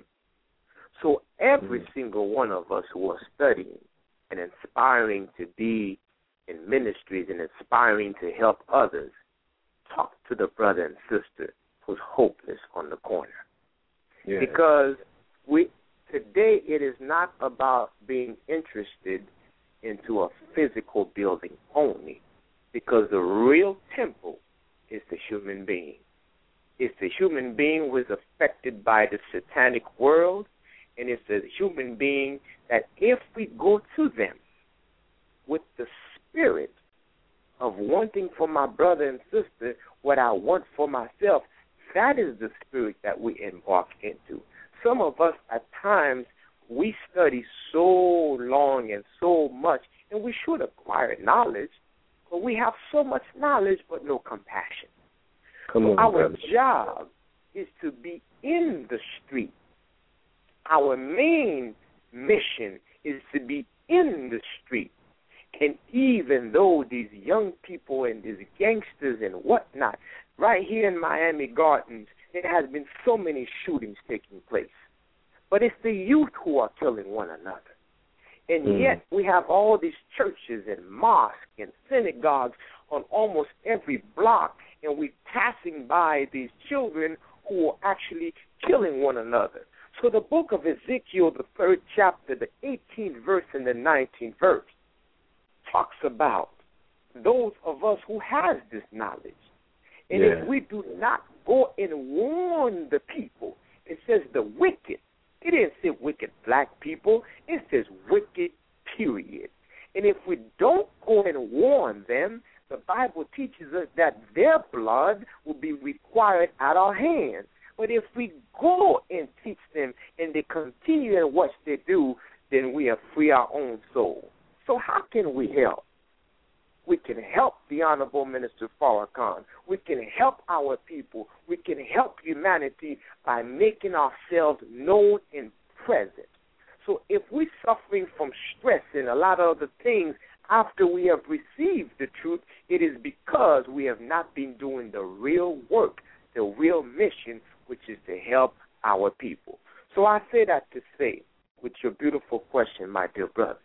So every mm-hmm. single one of us who are studying and inspiring to be in ministries and inspiring to help others, talk to the brother and sister who's hopeless on the corner. Yeah. Because we today it is not about being interested into a physical building only, because the real temple is the human being. It's the human being who is affected by the satanic world, and it's the human being that if we go to them with the spirit of wanting for my brother and sister what I want for myself, that is the spirit that we embark into. Some of us at times, we study so long and so much, and we should acquire knowledge, but we have so much knowledge but no compassion. Come on, our brother. job is to be in the street. Our main mission is to be in the street. And even though these young people and these gangsters and whatnot, right here in Miami Gardens, there has been so many shootings taking place. But it's the youth who are killing one another. And mm. yet we have all these churches and mosques and synagogues on almost every block, and we're passing by these children who are actually killing one another. So the book of Ezekiel, the third chapter, the eighteenth verse and the nineteenth verse, talks about those of us who has this knowledge. And yeah. if we do not go and warn the people, it says the wicked. It didn't say wicked black people. It says wicked, period. And if we don't go and warn them, the Bible teaches us that their blood will be required at our hands. But if we go and teach them and they continue in what they do, then we have free our own soul. So how can we help? We can help the Honorable Minister Farrakhan. We can help our people. We can help humanity by making ourselves known and present. So if we're suffering from stress and a lot of other things after we have received the truth, it is because we have not been doing the real work, the real mission, which is to help our people. So I say that to say, with your beautiful question, my dear brother,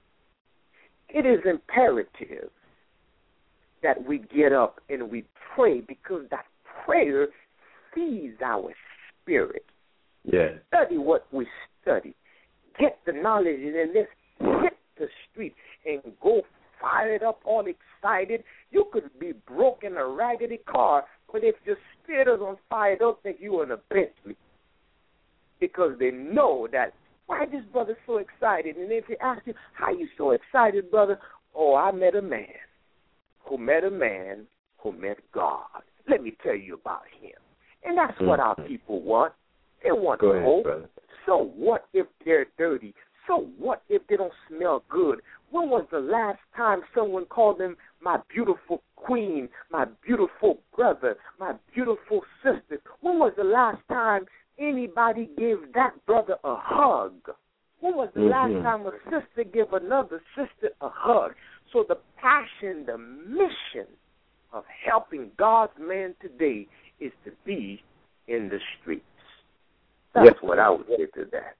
it is imperative that we get up and we pray, because that prayer feeds our spirit. Yeah. Study what we study. Get the knowledge, and then let's hit the street and go fired up, all excited. You could be broke in a raggedy car, but if your spirit is on fire, they'll think you're in a Bentley because they know that, why this brother's so excited? And if they ask you, how you so excited, brother? Oh, I met a man who met a man who met God. Let me tell you about him. And that's mm-hmm. what our people want. They want Go hope. Ahead, so what if they're dirty? So what if they don't smell good? When was the last time someone called them my beautiful queen, my beautiful brother, my beautiful sister? When was the last time anybody gave that brother a hug? When was the mm-hmm. last time a sister gave another sister a hug? So the passion, the mission of helping God's man today is to be in the streets. That's yes. what I would say to that.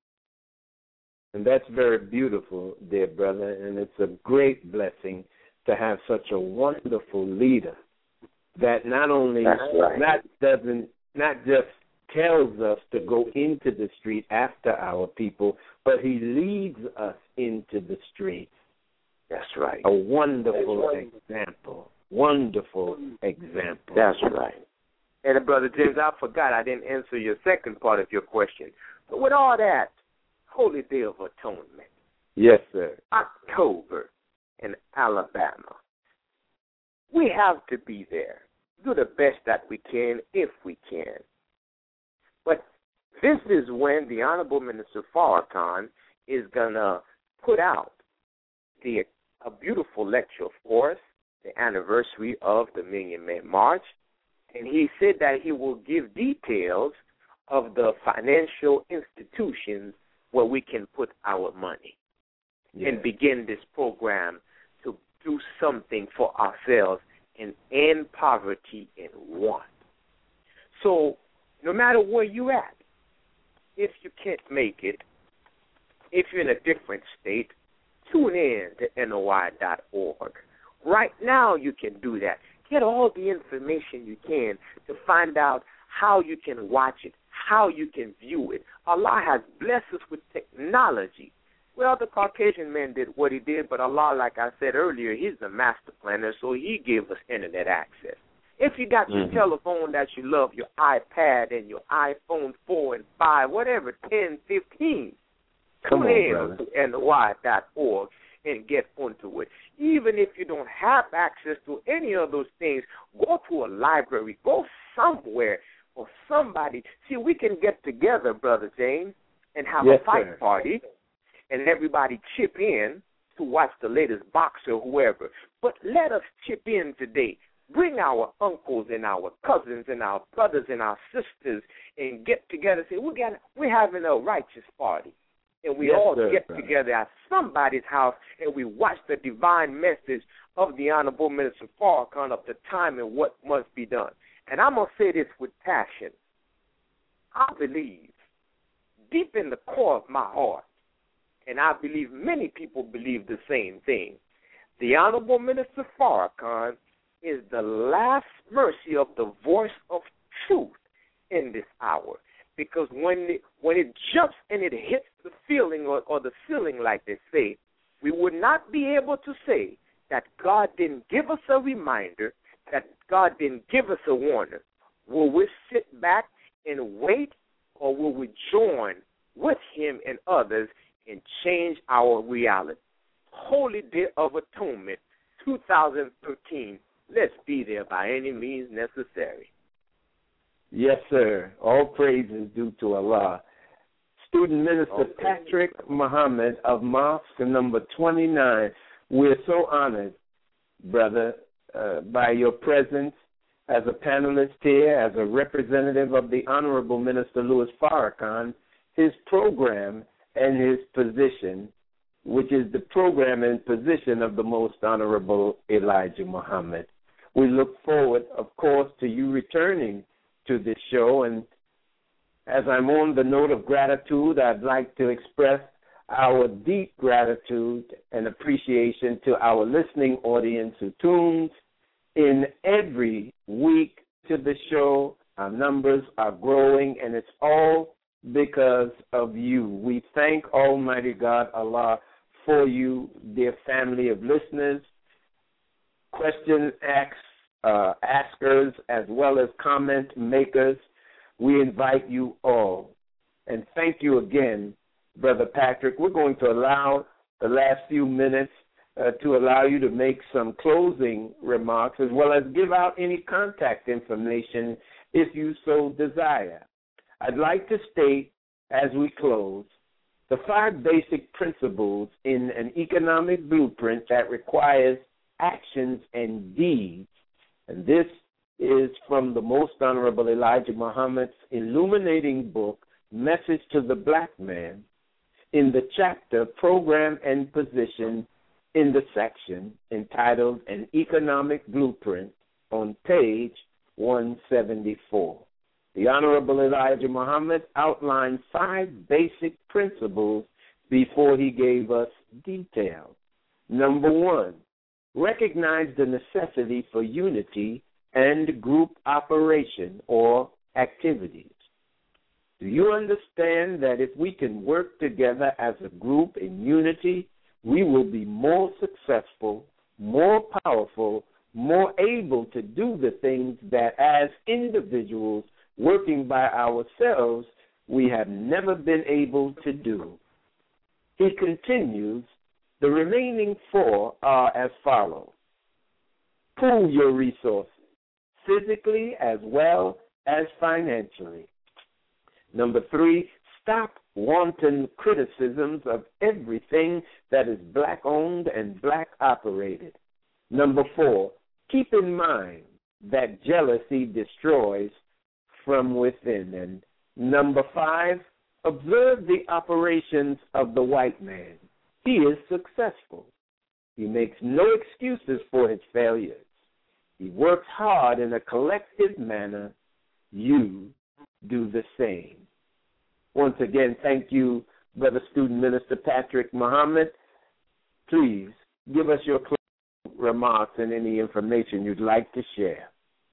And that's very beautiful, dear brother, and it's a great blessing to have such a wonderful leader that not only right. not doesn't not just tells us to go into the street after our people, but he leads us into the street. That's right. A wonderful right. example. Wonderful example. That's right. And, Brother James, I forgot I didn't answer your second part of your question. But with all that, Holy Day of Atonement. Yes, sir. October in Alabama. We have to be there. Do the best that we can if we can. But this is when the Honorable Minister Farrakhan is going to put out the a beautiful lecture, of course, the anniversary of the Million Man March. And he said that he will give details of the financial institutions where we can put our money yes. and begin this program to do something for ourselves and end poverty and want. So no matter where you're at, if you can't make it, if you're in a different state, tune in to N O I dot org. Right now you can do that. Get all the information you can to find out how you can watch it, how you can view it. Allah has blessed us with technology. Well, the Caucasian man did what he did, but Allah, like I said earlier, he's the master planner, so he gave us internet access. If you got your mm-hmm. telephone that you love, your iPad and your iPhone four and five, whatever, ten, fifteen, Come tune on, in brother. to N O I dot org and get onto it. Even if you don't have access to any of those things, go to a library, go somewhere or somebody. See, we can get together, Brother James, and have yes, a fight sir. party, and everybody chip in to watch the latest boxer or whoever. But let us chip in today. Bring our uncles and our cousins and our brothers and our sisters and get together and say, we got, we're having a righteous party. And we yes, all sir, get sir. together at somebody's house and we watch the divine message of the Honorable Minister Farrakhan of the time and what must be done. And I'm going to say this with passion. I believe deep in the core of my heart, and I believe many people believe the same thing, the Honorable Minister Farrakhan is the last mercy of the voice of truth in this hour. Because when it, when it jumps and it hits the feeling or, or the ceiling, like they say, we would not be able to say that God didn't give us a reminder, that God didn't give us a warning. Will we sit back and wait, or will we join with him and others and change our reality? Holy Day of Atonement, two thousand thirteen. Let's be there by any means necessary. Yes, sir. All praise is due to Allah. Student Minister Okay. Patrick Muhammad of Mosque number twenty-nine, we're so honored, brother, uh, by your presence as a panelist here, as a representative of the Honorable Minister Louis Farrakhan, his program and his position, which is the program and position of the Most Honorable Elijah Muhammad. We look forward, of course, to you returning to this show, and as I'm on the note of gratitude, I'd like to express our deep gratitude and appreciation to our listening audience who tunes in every week to the show. Our numbers are growing, and it's all because of you. We thank Almighty God, Allah, for you, dear family of listeners, question asks, uh, askers, as well as comment makers. We invite you all. And thank you again, Brother Patrick. We're going to allow the last few minutes uh, to allow you to make some closing remarks, as well as give out any contact information if you so desire. I'd like to state, as we close, the five basic principles in an economic blueprint that requires actions and deeds. And this is from the Most Honorable Elijah Muhammad's illuminating book, Message to the Black Man, in the chapter Program and Position, in the section entitled An Economic Blueprint, on page one seventy-four. The Honorable Elijah Muhammad outlined five basic principles before he gave us details. Number one, recognize the necessity for unity and group operation or activities. Do you understand that if we can work together as a group in unity, we will be more successful, more powerful, more able to do the things that as individuals working by ourselves we have never been able to do? He continues, the remaining four are as follows. Pool your resources, physically as well as financially. Number three, stop wanton criticisms of everything that is black-owned and black-operated. Number four, keep in mind that jealousy destroys from within. And number five, observe the operations of the white man. He is successful. He makes no excuses for his failures. He works hard in a collective manner. You do the same. Once again, thank you, Brother Student Minister Patrick Muhammad. Please give us your closing remarks and any information you'd like to share.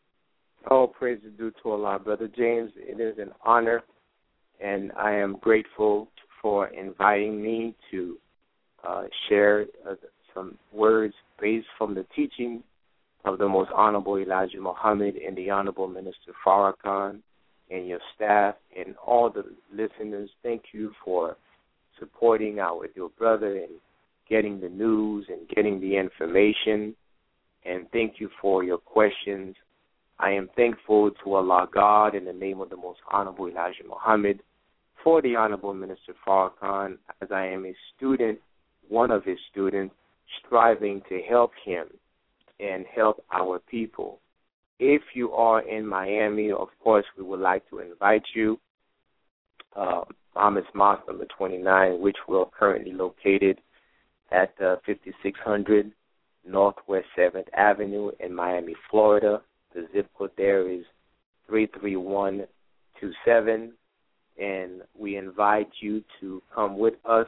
All praise is due to Allah, Brother James. It is an honor, and I am grateful for inviting me to uh, share uh, some words based from the teaching of the Most Honorable Elijah Muhammad and the Honorable Minister Farrakhan and your staff and all the listeners. Thank you for supporting our dear brother and getting the news and getting the information. And thank you for your questions. I am thankful to Allah God in the name of the Most Honorable Elijah Muhammad for the Honorable Minister Farrakhan, as I am a student, one of his students, striving to help him and help our people. If you are in Miami, of course, we would like to invite you. Uh, Muhammad's Mosque number twenty-nine, which we're currently located at uh, fifty-six hundred Northwest seventh Avenue in Miami, Florida. The zip code there is three three one two seven, and we invite you to come with us.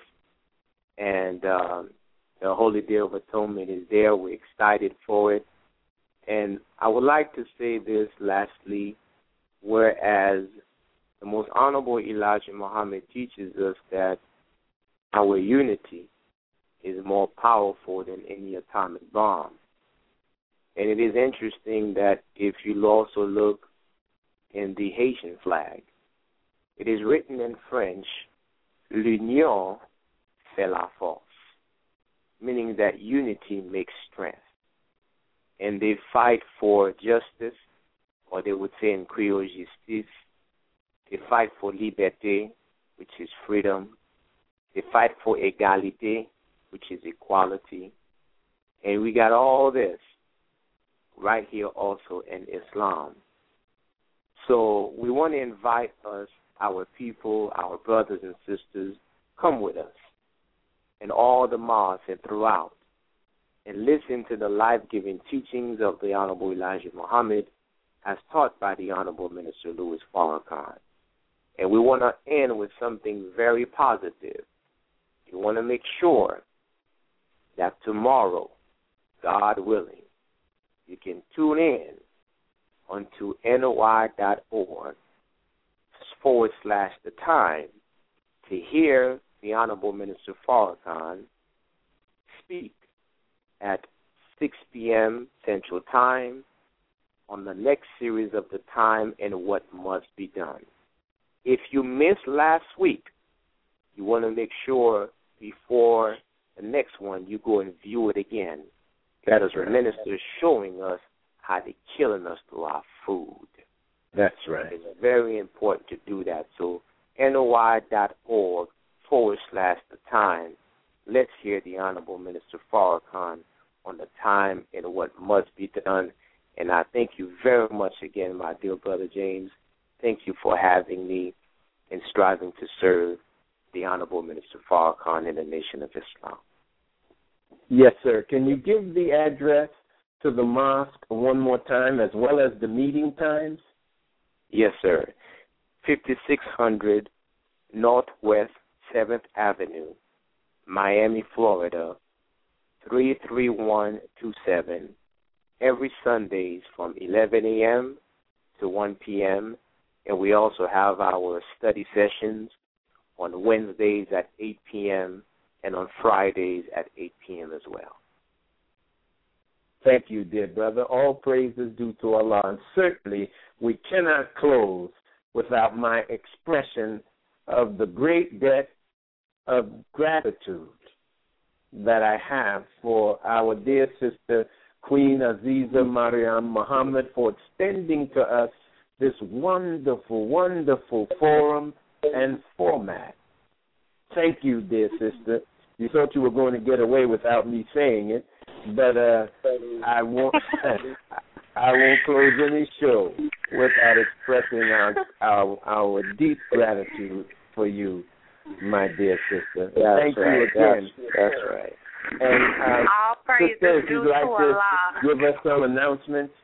And um, the Holy Day of Atonement is there. We're excited for it. And I would like to say this lastly, whereas the Most Honorable Elijah Muhammad teaches us that our unity is more powerful than any atomic bomb. And it is interesting that if you also look in the Haitian flag, it is written in French, l'union fait la force, meaning that unity makes strength. And they fight for justice, or they would say in Creole, justice. They fight for liberté, which is freedom. They fight for égalité, which is equality. And we got all this right here also in Islam. So we want to invite us, our people, our brothers and sisters, come with us in all the mosques and throughout, and listen to the life-giving teachings of the Honorable Elijah Muhammad as taught by the Honorable Minister Louis Farrakhan. And we want to end with something very positive. We want to make sure that tomorrow, God willing, you can tune in onto N O I dot org forward slash the time to hear the Honorable Minister Farrakhan week at six p.m. Central Time on the next series of The Time and What Must Be Done. If you missed last week, you want to make sure before the next one you go and view it again. That is the minister showing us how they're killing us through our food. That's right. It's very important to do that. So N O I dot org forward slash the time. Let's hear the Honorable Minister Farrakhan on the time and what must be done. And I thank you very much again, my dear brother James. Thank you for having me and striving to serve the Honorable Minister Farrakhan in the Nation of Islam. Yes, sir. Can you give the address to the mosque one more time, as well as the meeting times? Yes, sir. fifty-six hundred Northwest seventh Avenue, Miami, Florida, three three one two seven, every Sundays from eleven a.m. to one p.m., and we also have our study sessions on Wednesdays at eight p.m. and on Fridays at eight p.m. as well. Thank you, dear brother. All praise is due to Allah, and certainly we cannot close without my expression of the great debt of gratitude that I have for our dear sister, Queen Aziza Mariam Muhammad, for extending to us this wonderful, wonderful forum and format. Thank you, dear sister. You thought you were going to get away without me saying it, but uh, I won't. I won't close any show without expressing our, our our deep gratitude for you, my dear sister. That's Thank right. you again. That's, that's right. And uh, all praise sister, is if due you'd like to to Allah. give us some announcements.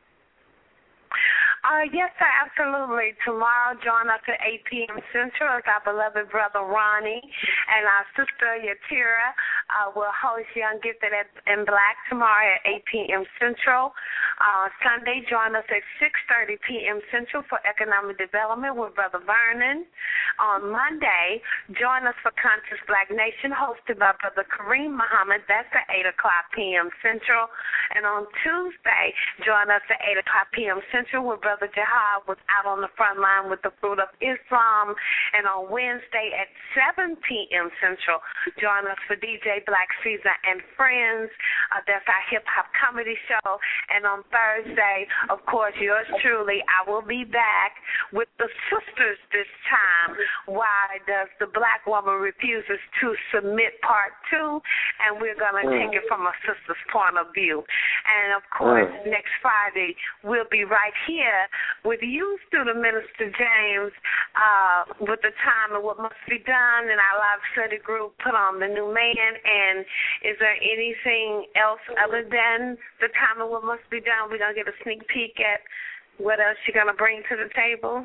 Uh, yes, sir, absolutely. Tomorrow, join us at eight p.m. Central as our beloved brother Ronnie and our sister Yatira uh, will host Young Gifted in Black tomorrow at eight p.m. Central. Uh, Sunday, join us at six thirty p.m. Central for Economic Development with Brother Vernon. On Monday, join us for Conscious Black Nation hosted by Brother Kareem Muhammad. That's at eight o'clock p.m. Central. And on Tuesday, join us at eight o'clock p.m. Central with Brother Jihad was out on the front line with the Fruit of Islam. And on Wednesday at seven p.m. Central, join us for D J Black Caesar and Friends. Uh, that's our hip-hop comedy show. And on Thursday, of course, yours truly, I will be back with the sisters this time. Why does the black woman refuses to submit part two? And we're going to mm. take it from a sister's point of view. And, of course, mm. next Friday, we'll be right here with you, Student Minister James, uh, with the time and what must be done in our live study group, put on the new man. And is there anything else other than the time and what must be done? We're going to get a sneak peek at what else you're going to bring to the table.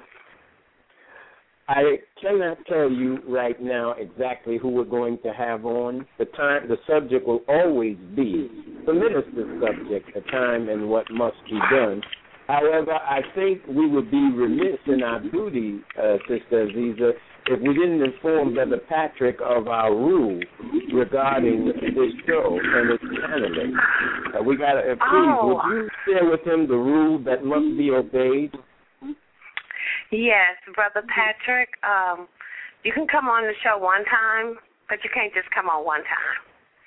I cannot tell you right now exactly who we're going to have on. The time, the subject will always be the minister's subject, the time and what must be done. However, I think we would be remiss in our duty, uh, Sister Aziza, if we didn't inform Brother Patrick of our rule regarding this show and its candidates. Uh, we got to, uh, please, oh. would you share with him the rule that must be obeyed? Yes, Brother Patrick, um, you can come on the show one time, but you can't just come on one time.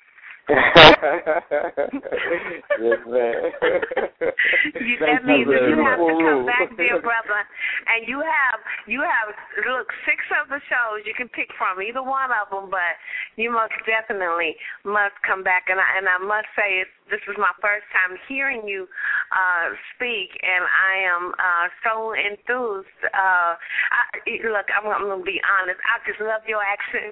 Yes, man. You, that means that you have to come back, dear brother, and you have you have look six of the shows you can pick from, either one of them, but you most definitely must come back. And I and I must say, it's, this is my first time hearing you uh, speak, and I am uh, so enthused. Uh, I, look, I'm, I'm going to be honest. I just love your accent.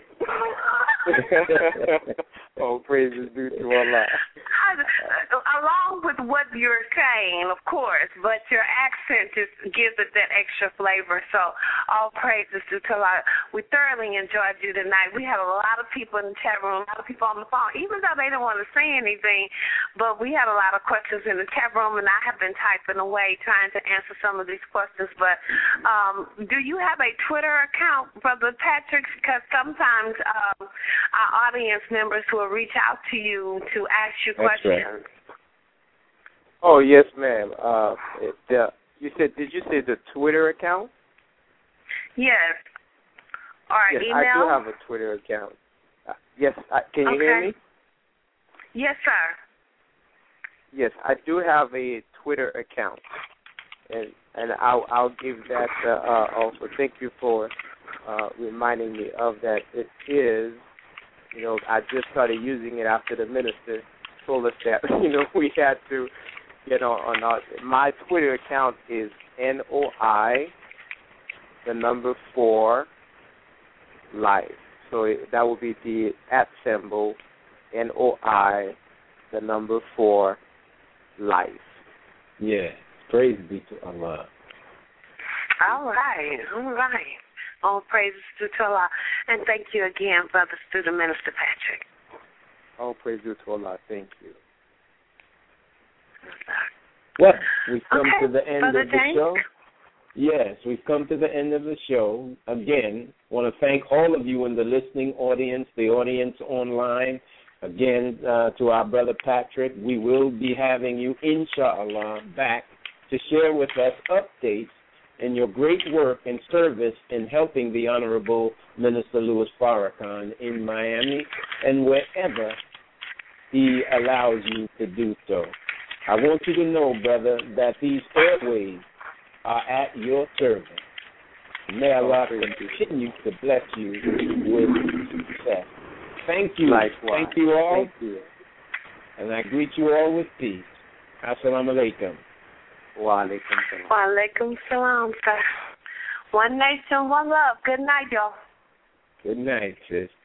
Oh, praise is due to Allah. I, along with what you're saying, of course, but your accent just gives it that extra flavor. So all praises due to Allah. We thoroughly enjoyed you tonight. We had a lot of people in the chat room, a lot of people on the phone, even though they didn't want to say anything. but we had a lot of questions in the chat room, and I have been typing away trying to answer some of these questions. But um, do you have a Twitter account, Brother Patrick? Because sometimes um, our audience members will reach out to you to ask you That's questions. Right. Oh, yes, ma'am. Uh, it, uh, you said, did you say the Twitter account? Yes. Or yes, email? I do have a Twitter account. Uh, yes, I, can you okay. hear me? Yes, sir. Yes, I do have a Twitter account, and and I'll I'll give that uh, uh, also. Thank you for uh, reminding me of that. It is, you know, I just started using it after the minister told us that you know we had to get on on our. My Twitter account is N O I, the number four. Life. So it, that would be the at symbol, N O I, the number four, life. Yeah. Praise be to Allah. All right. All right. All praises to Allah. And thank you again, Brother Student Minister Patrick. All praises to Allah. Thank you. Well, we've come okay. to the end Brother of the James? show. Yes, we've come to the end of the show. Again, want to thank all of you in the listening audience, the audience online. Again, uh, to our brother Patrick, we will be having you, inshallah, back to share with us updates in your great work and service in helping the Honorable Minister Louis Farrakhan in Miami and wherever he allows you to do so. I want you to know, brother, that these airways are at your service. May Allah continue to bless you with success. Thank you. Likewise. Thank you all. Thank you. And I greet you all with peace. Assalamu alaikum. Wa alaikum salam. Wa alaikum salam, sir. One nation, one love. Good night, y'all. Good night, sis.